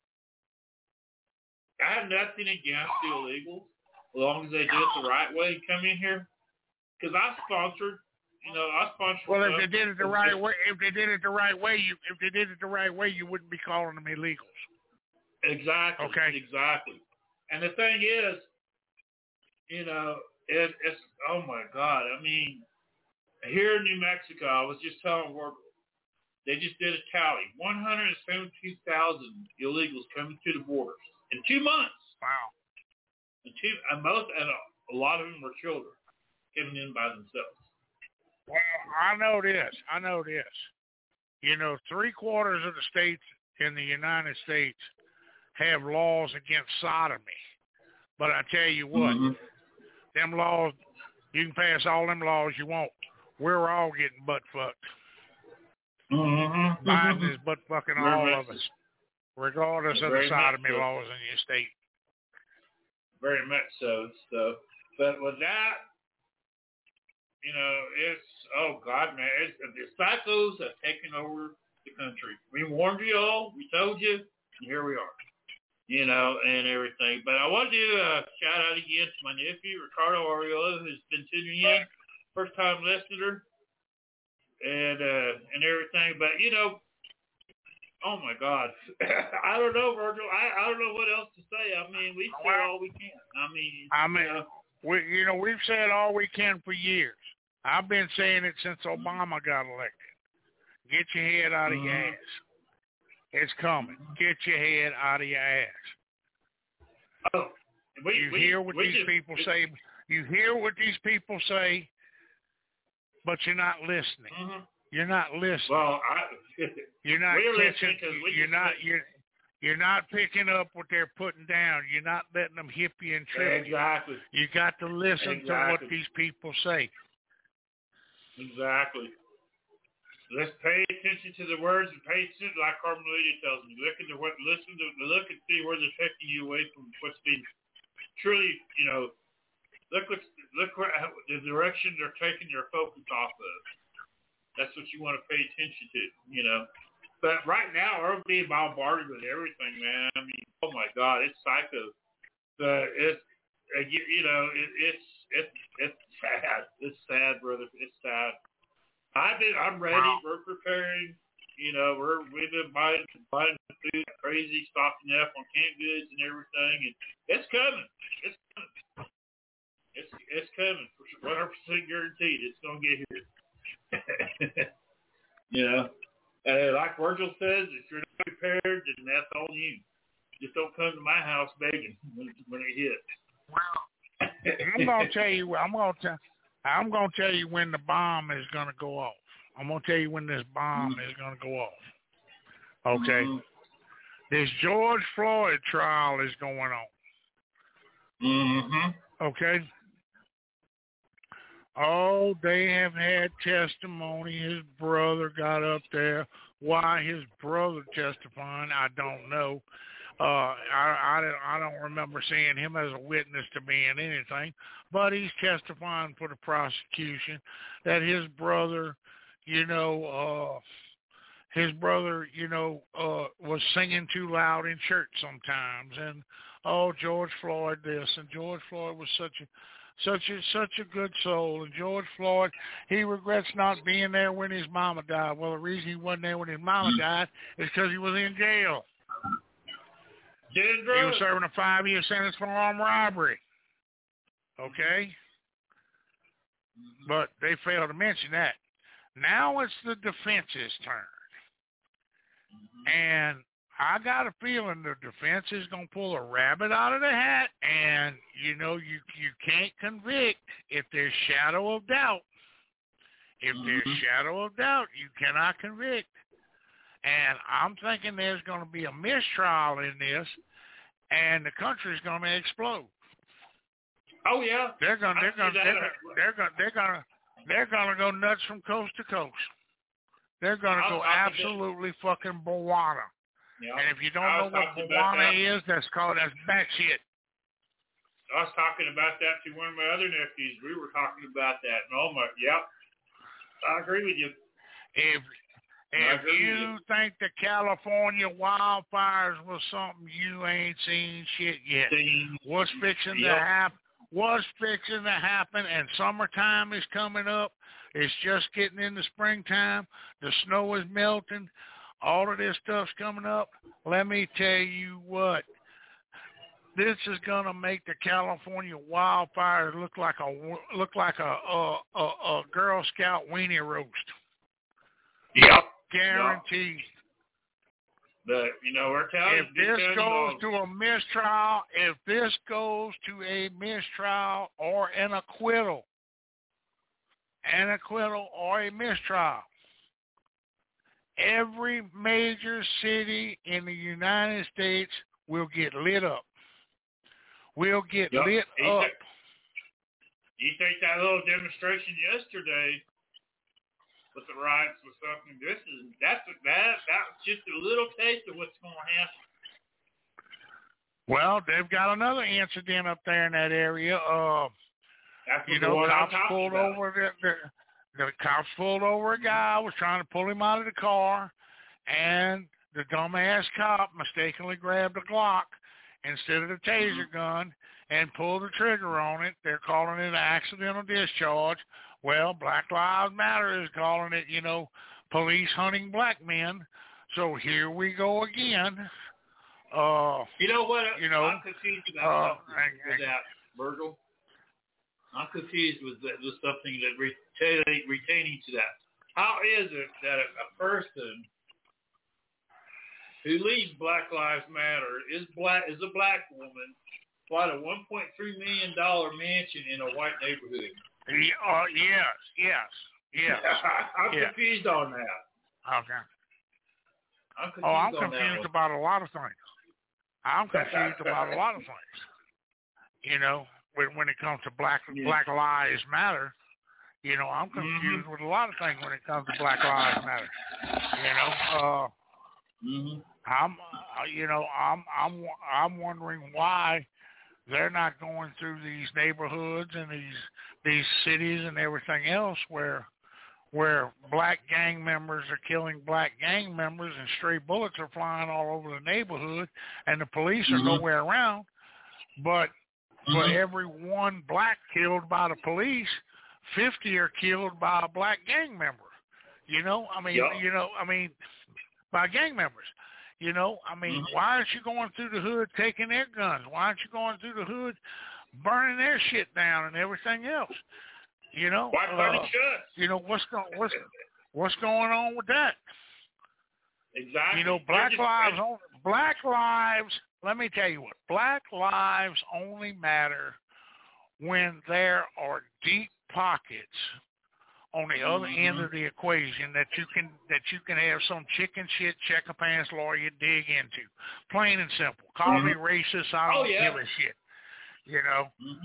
I have nothing against the illegals, as long as they do it the right way and come in here. Because I sponsored. Well, if they did it the right way, you wouldn't be calling them illegals. Exactly. Okay. Exactly. And the thing is, you know, it's oh my God. I mean, here in New Mexico, I was just telling Ward, they just did a tally: 172,000 illegals coming to the borders in 2 months. Wow. And a lot of them were children coming in by themselves. Well, I know this. You know, 3/4 of the states in the United States have laws against sodomy. But I tell you what, them laws, you can pass all them laws you want. We're all getting butt fucked. Biden is butt fucking all of us, regardless of the sodomy laws in your state. Very much so. But with that, you know, it's, oh God, man, the psychos have taken over the country. We warned you all, we told you, and here we are. You know, and everything. But I want to do a shout out again to my nephew, Ricardo Ariola, who's been tuning in, first time listener, and everything. But, you know, oh my God. I don't know, Virgil. I don't know what else to say. I mean, we've said all we can. We've said all we can for years. I've been saying it since Obama got elected. Get your head out of your ass. It's coming. Get your head out of your ass. Oh, You hear what these people say, but you're not listening. You're not listening. Well, you're not catching. You're not picking up what they're putting down. You're not letting them hip you and trip you. Exactly. You got to listen to what these people say. Exactly. Let's pay attention to the words and pay attention, like Carmelita tells me. Look and see where they're taking you away from what's being truly, you know. Look where the direction they're taking your focus off of. That's what you want to pay attention to, you know. But right now, we're being bombarded with everything, man. I mean, oh my God, it's psycho. But it's sad. It's sad, brother. It's sad. I'm ready. Wow. We're preparing. You know, we've been buying food, crazy, stocking up on canned goods and everything, and it's coming. It's coming for 100% guaranteed. It's gonna get here. You know, like Virgil says, if you're not prepared, then that's on you. Just don't come to my house begging when it hits. Well, I'm gonna tell you. I'm gonna tell you when the bomb is gonna go off. I'm gonna tell you when this bomb is gonna go off. Okay. Mm-hmm. This George Floyd trial is going on. Mm-hmm. Okay. Oh, they have had testimony. His brother got up there. Why his brother testifying, I don't know. I don't remember seeing him as a witness to being anything, but he's testifying for the prosecution that his brother, was singing too loud in church sometimes, and George Floyd this, and George Floyd was such a good soul, and George Floyd, he regrets not being there when his mama died. Well, the reason he wasn't there when his mama died is because he was in jail. He was serving a 5-year sentence for armed robbery. Okay? But they failed to mention that. Now it's the defense's turn. And I got a feeling the defense is going to pull a rabbit out of the hat, and, you can't convict if there's shadow of doubt. If there's shadow of doubt, you cannot convict. And I'm thinking there's going to be a mistrial in this, and the country's going to explode. Oh yeah, they're going to go nuts from coast to coast. They're going to go absolutely fucking Bwana. Yep. And if you don't know what Bwana is, that's batshit. I was talking about that to one of my other nephews. We were talking about that. And yep. I agree with you. If you think the California wildfires was something, you ain't seen shit yet. What's fixing to happen? What's fixing to happen? And summertime is coming up. It's just getting into springtime. The snow is melting. All of this stuff's coming up. Let me tell you what. This is gonna make the California wildfires look like a Girl Scout weenie roast. Yep. Guaranteed. But we're telling if this goes to a mistrial or an acquittal, or a mistrial, every major city in the United States will get lit up. We'll get lit up. You think that little demonstration yesterday with the riots was something? That's just a little taste of what's going to happen. Well, they've got another incident up there in that area. Cops pulled over the cops pulled over a guy, was trying to pull him out of the car, and the dumbass cop mistakenly grabbed a Glock instead of the taser gun and pulled the trigger on it. They're calling it an accidental discharge. Well, Black Lives Matter is calling it, police hunting black men. So here we go again. You know what? I'm confused about something with that, Virgil. I'm confused with something that retaining to that. How is it that a person who leads Black Lives Matter is a black woman, bought a $1.3 million mansion in a white neighborhood? Yes. I'm confused on that. Okay. I'm confused about a lot of things. When it comes to Black Lives Matter, I'm confused with a lot of things when it comes to Black Lives Matter. I'm wondering why they're not going through these neighborhoods and these cities and everything else where black gang members are killing black gang members and stray bullets are flying all over the neighborhood and the police are nowhere around. But for every one black killed by the police, 50 are killed by a black gang member. By gang members. Why aren't you going through the hood taking their guns? Why aren't you going through the hood burning their shit down and everything else. You know, what's going on with that? Exactly. You know, Black lives. Let me tell you what, Black lives only matter when there are deep pockets on the other end of the equation that you can have some chicken shit checker pants lawyer dig into. Plain and simple. Call me racist. I don't give a shit. You know.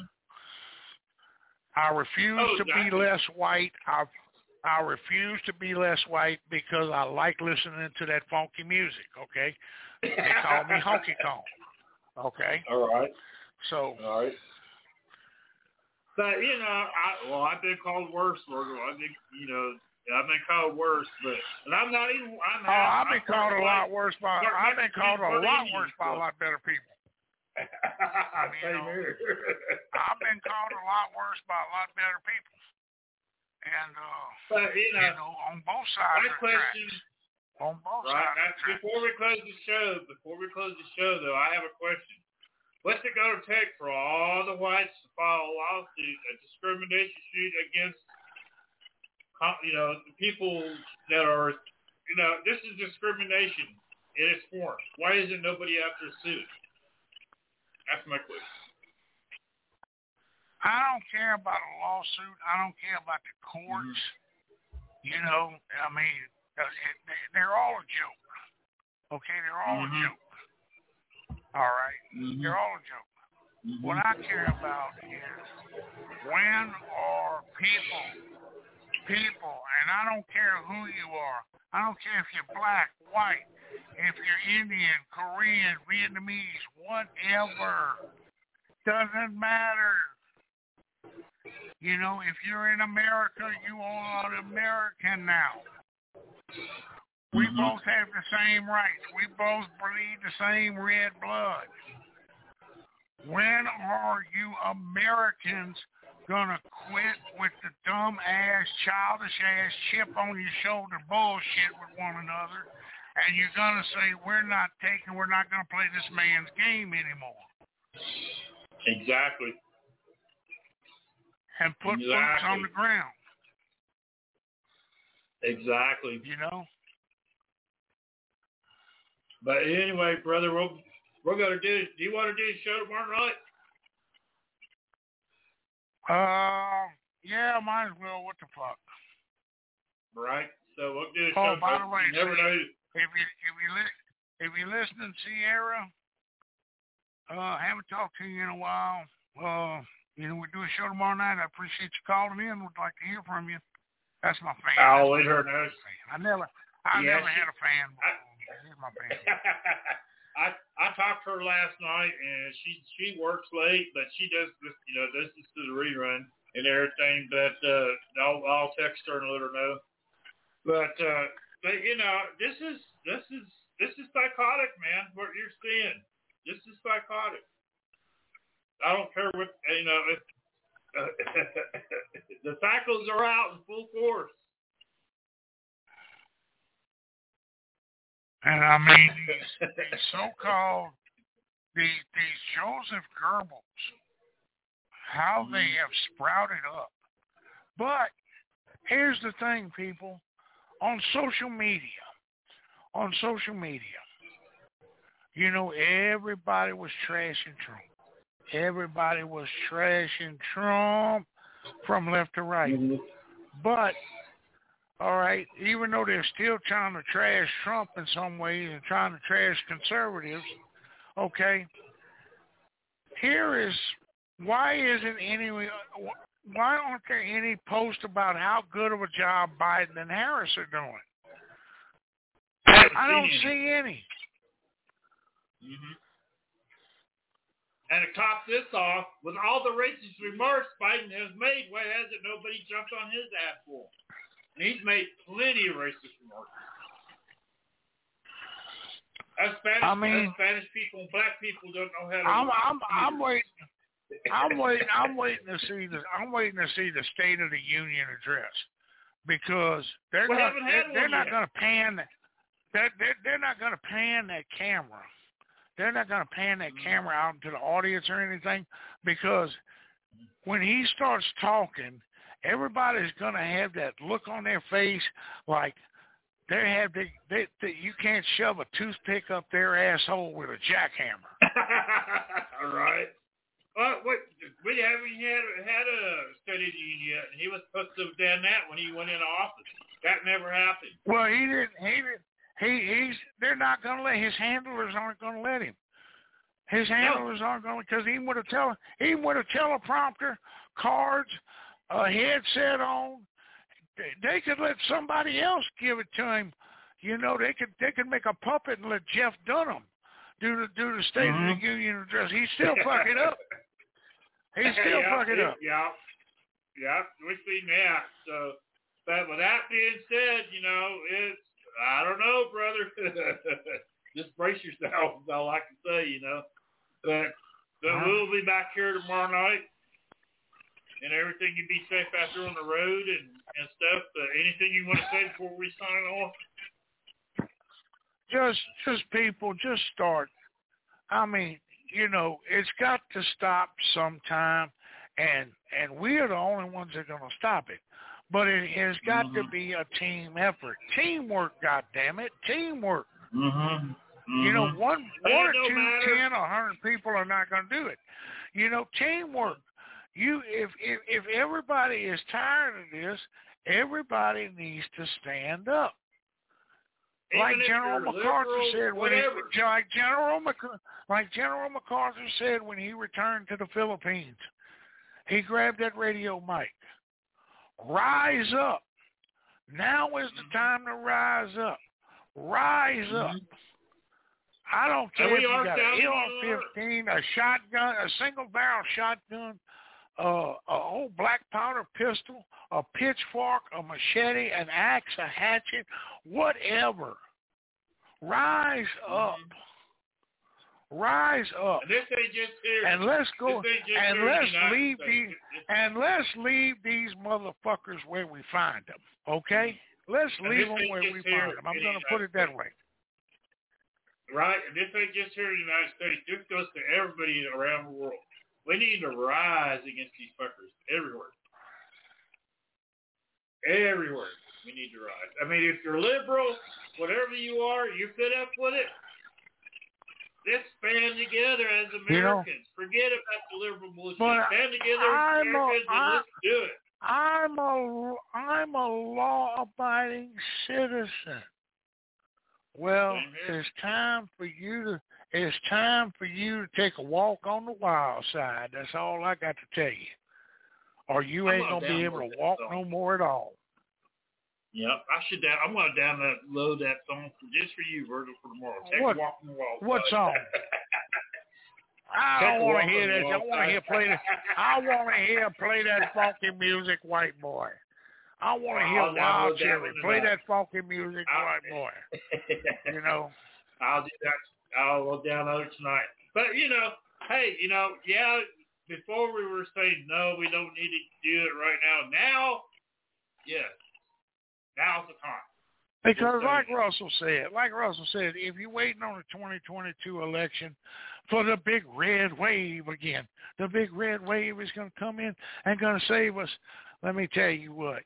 I refuse to be less white. I refuse to be less white because I like listening to that funky music. Okay. They call me honky tonk. Okay. All right. So. All right. But, you know, I've been called worse, Virgil. I think, you know, I've been called worse, and I'm not even. I've been called a lot worse by. I've been called a lot worse by a lot better people. I mean, I've been called a lot worse by a lot better people, and but, you know, on both sides of the tracks. On both sides. Before we close the show, though, I have a question. What's it going to take for all the whites to file a lawsuit, a discrimination suit against, you know, the people that are, you know, this is discrimination in its form. Why isn't nobody after suit? That's my question. I don't care about a lawsuit. I don't care about the courts. You know, I mean, they're all a joke. Okay, they're all a joke. All right? They're all a joke. What I care about is when are people, and I don't care who you are. I don't care if you're black, white, if you're Indian, Korean, Vietnamese, whatever. Doesn't matter. You know, if you're in America, you are an American now. We both have the same rights. We both bleed the same red blood. When are you Americans going to quit with the dumb-ass, childish-ass, chip-on-your-shoulder bullshit with one another, and you're going to say, we're not going to play this man's game anymore? Exactly. And put boots on the ground. Exactly. You know? But anyway, brother, we're going to do you want to do the show tomorrow night? Yeah, might as well. What the fuck? Right. So we'll do the show. Oh, by the way, never know. If you listen, Sierra, haven't talked to you in a while. You know, we do a show tomorrow night. I appreciate you calling in. Would like to hear from you. That's my fan. I'll let her know. I never had a fan before. She's my fan. I talked to her last night, and she works late, but she does this, you know, this is the rerun and everything. But I'll text her and let her know. But you know, this is psychotic, man. What you're seeing, this is psychotic. I don't care what, you know. The cycles are out in full force. And I mean, these so-called, these Joseph Goebbels, how they have sprouted up. But here's the thing, people. On social media, you know, everybody was trashing Trump. Everybody was trashing Trump from left to right. But, all right, even though they're still trying to trash Trump in some ways and trying to trash conservatives, okay, why aren't there any posts about how good of a job Biden and Harris are doing? I don't see any. And to top this off, with all the racist remarks Biden has made, why hasn't nobody jumped on his ass for? And he's made plenty of racist remarks. As Spanish people and black people don't know how to. I'm waiting. I'm waiting to see the State of the Union address, because they're not going to pan that camera pan that camera out into the audience or anything, because when he starts talking, everybody's going to have that look on their face like you can't shove a toothpick up their asshole with a jackhammer. All right. We haven't had a study union yet, and he was supposed to have done that when he went into office. That never happened. Well, he didn't. They're not going to let his handlers aren't going to let him. His handlers aren't going to, because even with a teleprompter, cards, a headset on, they could let somebody else give it to him. You know, they could make a puppet and let Jeff Dunham do the State of the Union address. He'd still fuck it up. He'd still fuck it up. Yeah, we've seen that. So, but with that being said, you know, I don't know, brother. Just brace yourself, is all I can say, you know. But we'll be back here tomorrow night, and everything. You be safe out there on the road and stuff. Anything you want to say before we sign off? Just people, just start. I mean, you know, it's got to stop sometime, and we are the only ones that are going to stop it. But it has got to be a team effort. Teamwork, goddammit. Teamwork. You know, one or two, 10, 100 people are not going to do it. You know, teamwork. If everybody is tired of this, everybody needs to stand up. Like General MacArthur said when General MacArthur said when he returned to the Philippines, he grabbed that radio mic. Rise up. Now is the time to rise up. Rise up. I don't care if you got an AR-15, a shotgun, a single-barrel shotgun, a old black powder pistol, a pitchfork, a machete, an axe, a hatchet, whatever. Rise up. Rise up. And this ain't just here. And let's go. And let's leave these motherfuckers where we find them. Okay? Let's leave them where we find them. I'm going to put it that way. Right? And this ain't just here in the United States. This goes to everybody around the world. We need to rise against these fuckers everywhere. Everywhere we need to rise. I mean, if you're liberal, whatever you are, you're fed up with it. Let's band together as Americans. Forget about the liberal bullshit. Band together as Americans and let's do it. I'm a law-abiding citizen. Well, it's time for you to take a walk on the wild side. That's all I got to tell you. Or you ain't gonna be able to walk no more at all. Yep, I'm gonna download that song just for you, Virgil, for tomorrow. Take a walk on the wild side. What song? I don't want to hear that. I want to hear play that funky music, white boy. I want to hear Wild Cherry. Play that funky music, white boy. You know. I'll do that. I'll download it tonight. But, you know, hey, you know, yeah, before we were saying, no, we don't need to do it right now. Now, yes, now's the time. Because like Russell said, if you're waiting on the 2022 election for the big red wave again, the big red wave is going to come in and going to save us. Let me tell you what.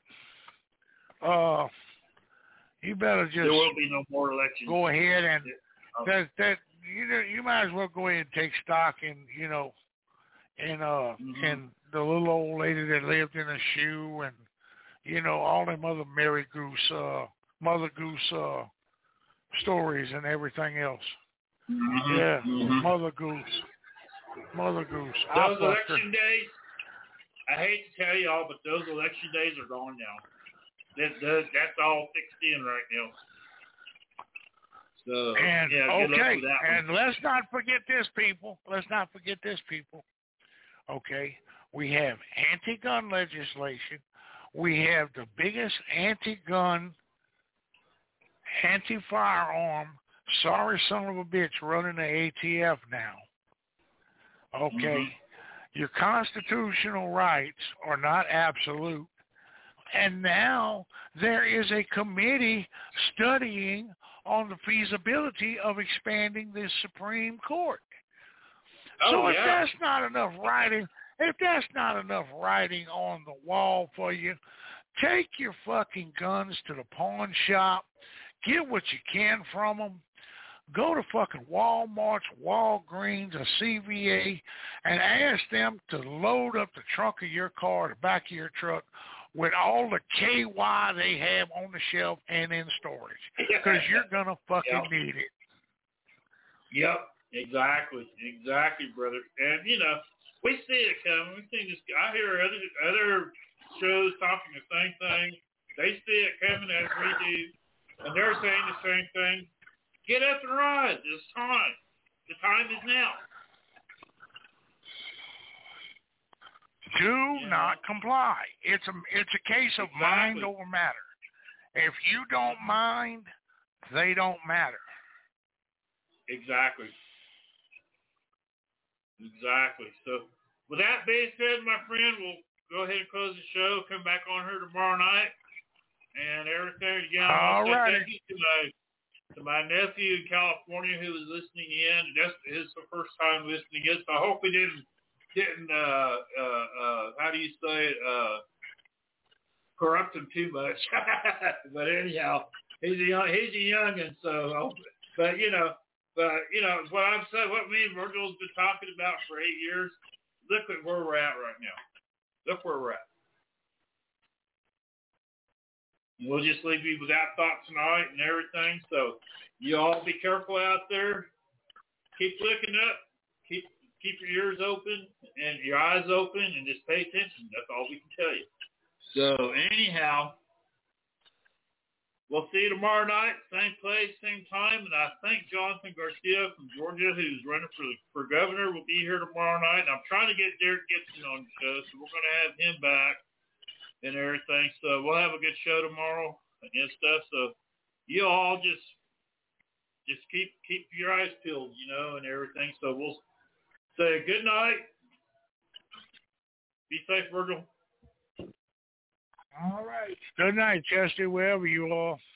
You better just there will be no more elections. Go ahead and you might as well go ahead and take stock in in the little old lady that lived in a shoe and all them other Mother Goose stories and everything else. Yeah, Mother Goose. Those election days, I hate to tell y'all, but those election days are gone now. That's all fixed in right now. So, and good luck with that one. And let's not forget this, people. Okay, we have anti-gun legislation. We have the biggest anti-gun, anti-firearm, sorry son of a bitch running the ATF now. Okay. Your constitutional rights are not absolute. And now there is a committee studying on the feasibility of expanding the Supreme Court. Oh, so if yeah. that's not enough writing on the wall for you, take your fucking guns to the pawn shop, get what you can from them, go to fucking Walmart's, Walgreens, or CVA, and ask them to load up the trunk of your car, the back of your truck, with all the KY they have on the shelf and in storage, because you're going to fucking need it. Yep, exactly, brother. And, you know, we see it coming. We see this. I hear other shows talking the same thing. They see it coming as we do, and they're saying the same thing. Get up and rise. It's time. The time is now. Do not comply. It's a case of mind over matter. If you don't mind, they don't matter. Exactly. So, with that being said, my friend, we'll go ahead and close the show. Come back on here tomorrow night and everything. Again, all right. Thank you to my nephew in California who was listening in. That's his first time listening in. So I hope he didn't how do you say it, corrupt him too much. But anyhow, he's a youngin', so but you know what I've said, what me and Virgil's been talking about for 8 years. Look at where we're at right now. Look where we're at. We'll just leave you with that thought tonight and everything. So you all be careful out there. Keep looking up. Keep your ears open and your eyes open and just pay attention. That's all we can tell you. So anyhow, we'll see you tomorrow night, same place, same time. And I think Jonathan Garcia from Georgia, who's running for governor, will be here tomorrow night. And I'm trying to get Derek Gibson on the show, so we're going to have him back and everything. So we'll have a good show tomorrow and stuff. So you all just keep your eyes peeled, and everything. So we'll say good night. Be safe, Virgil. All right. Good night, Chester, wherever you are.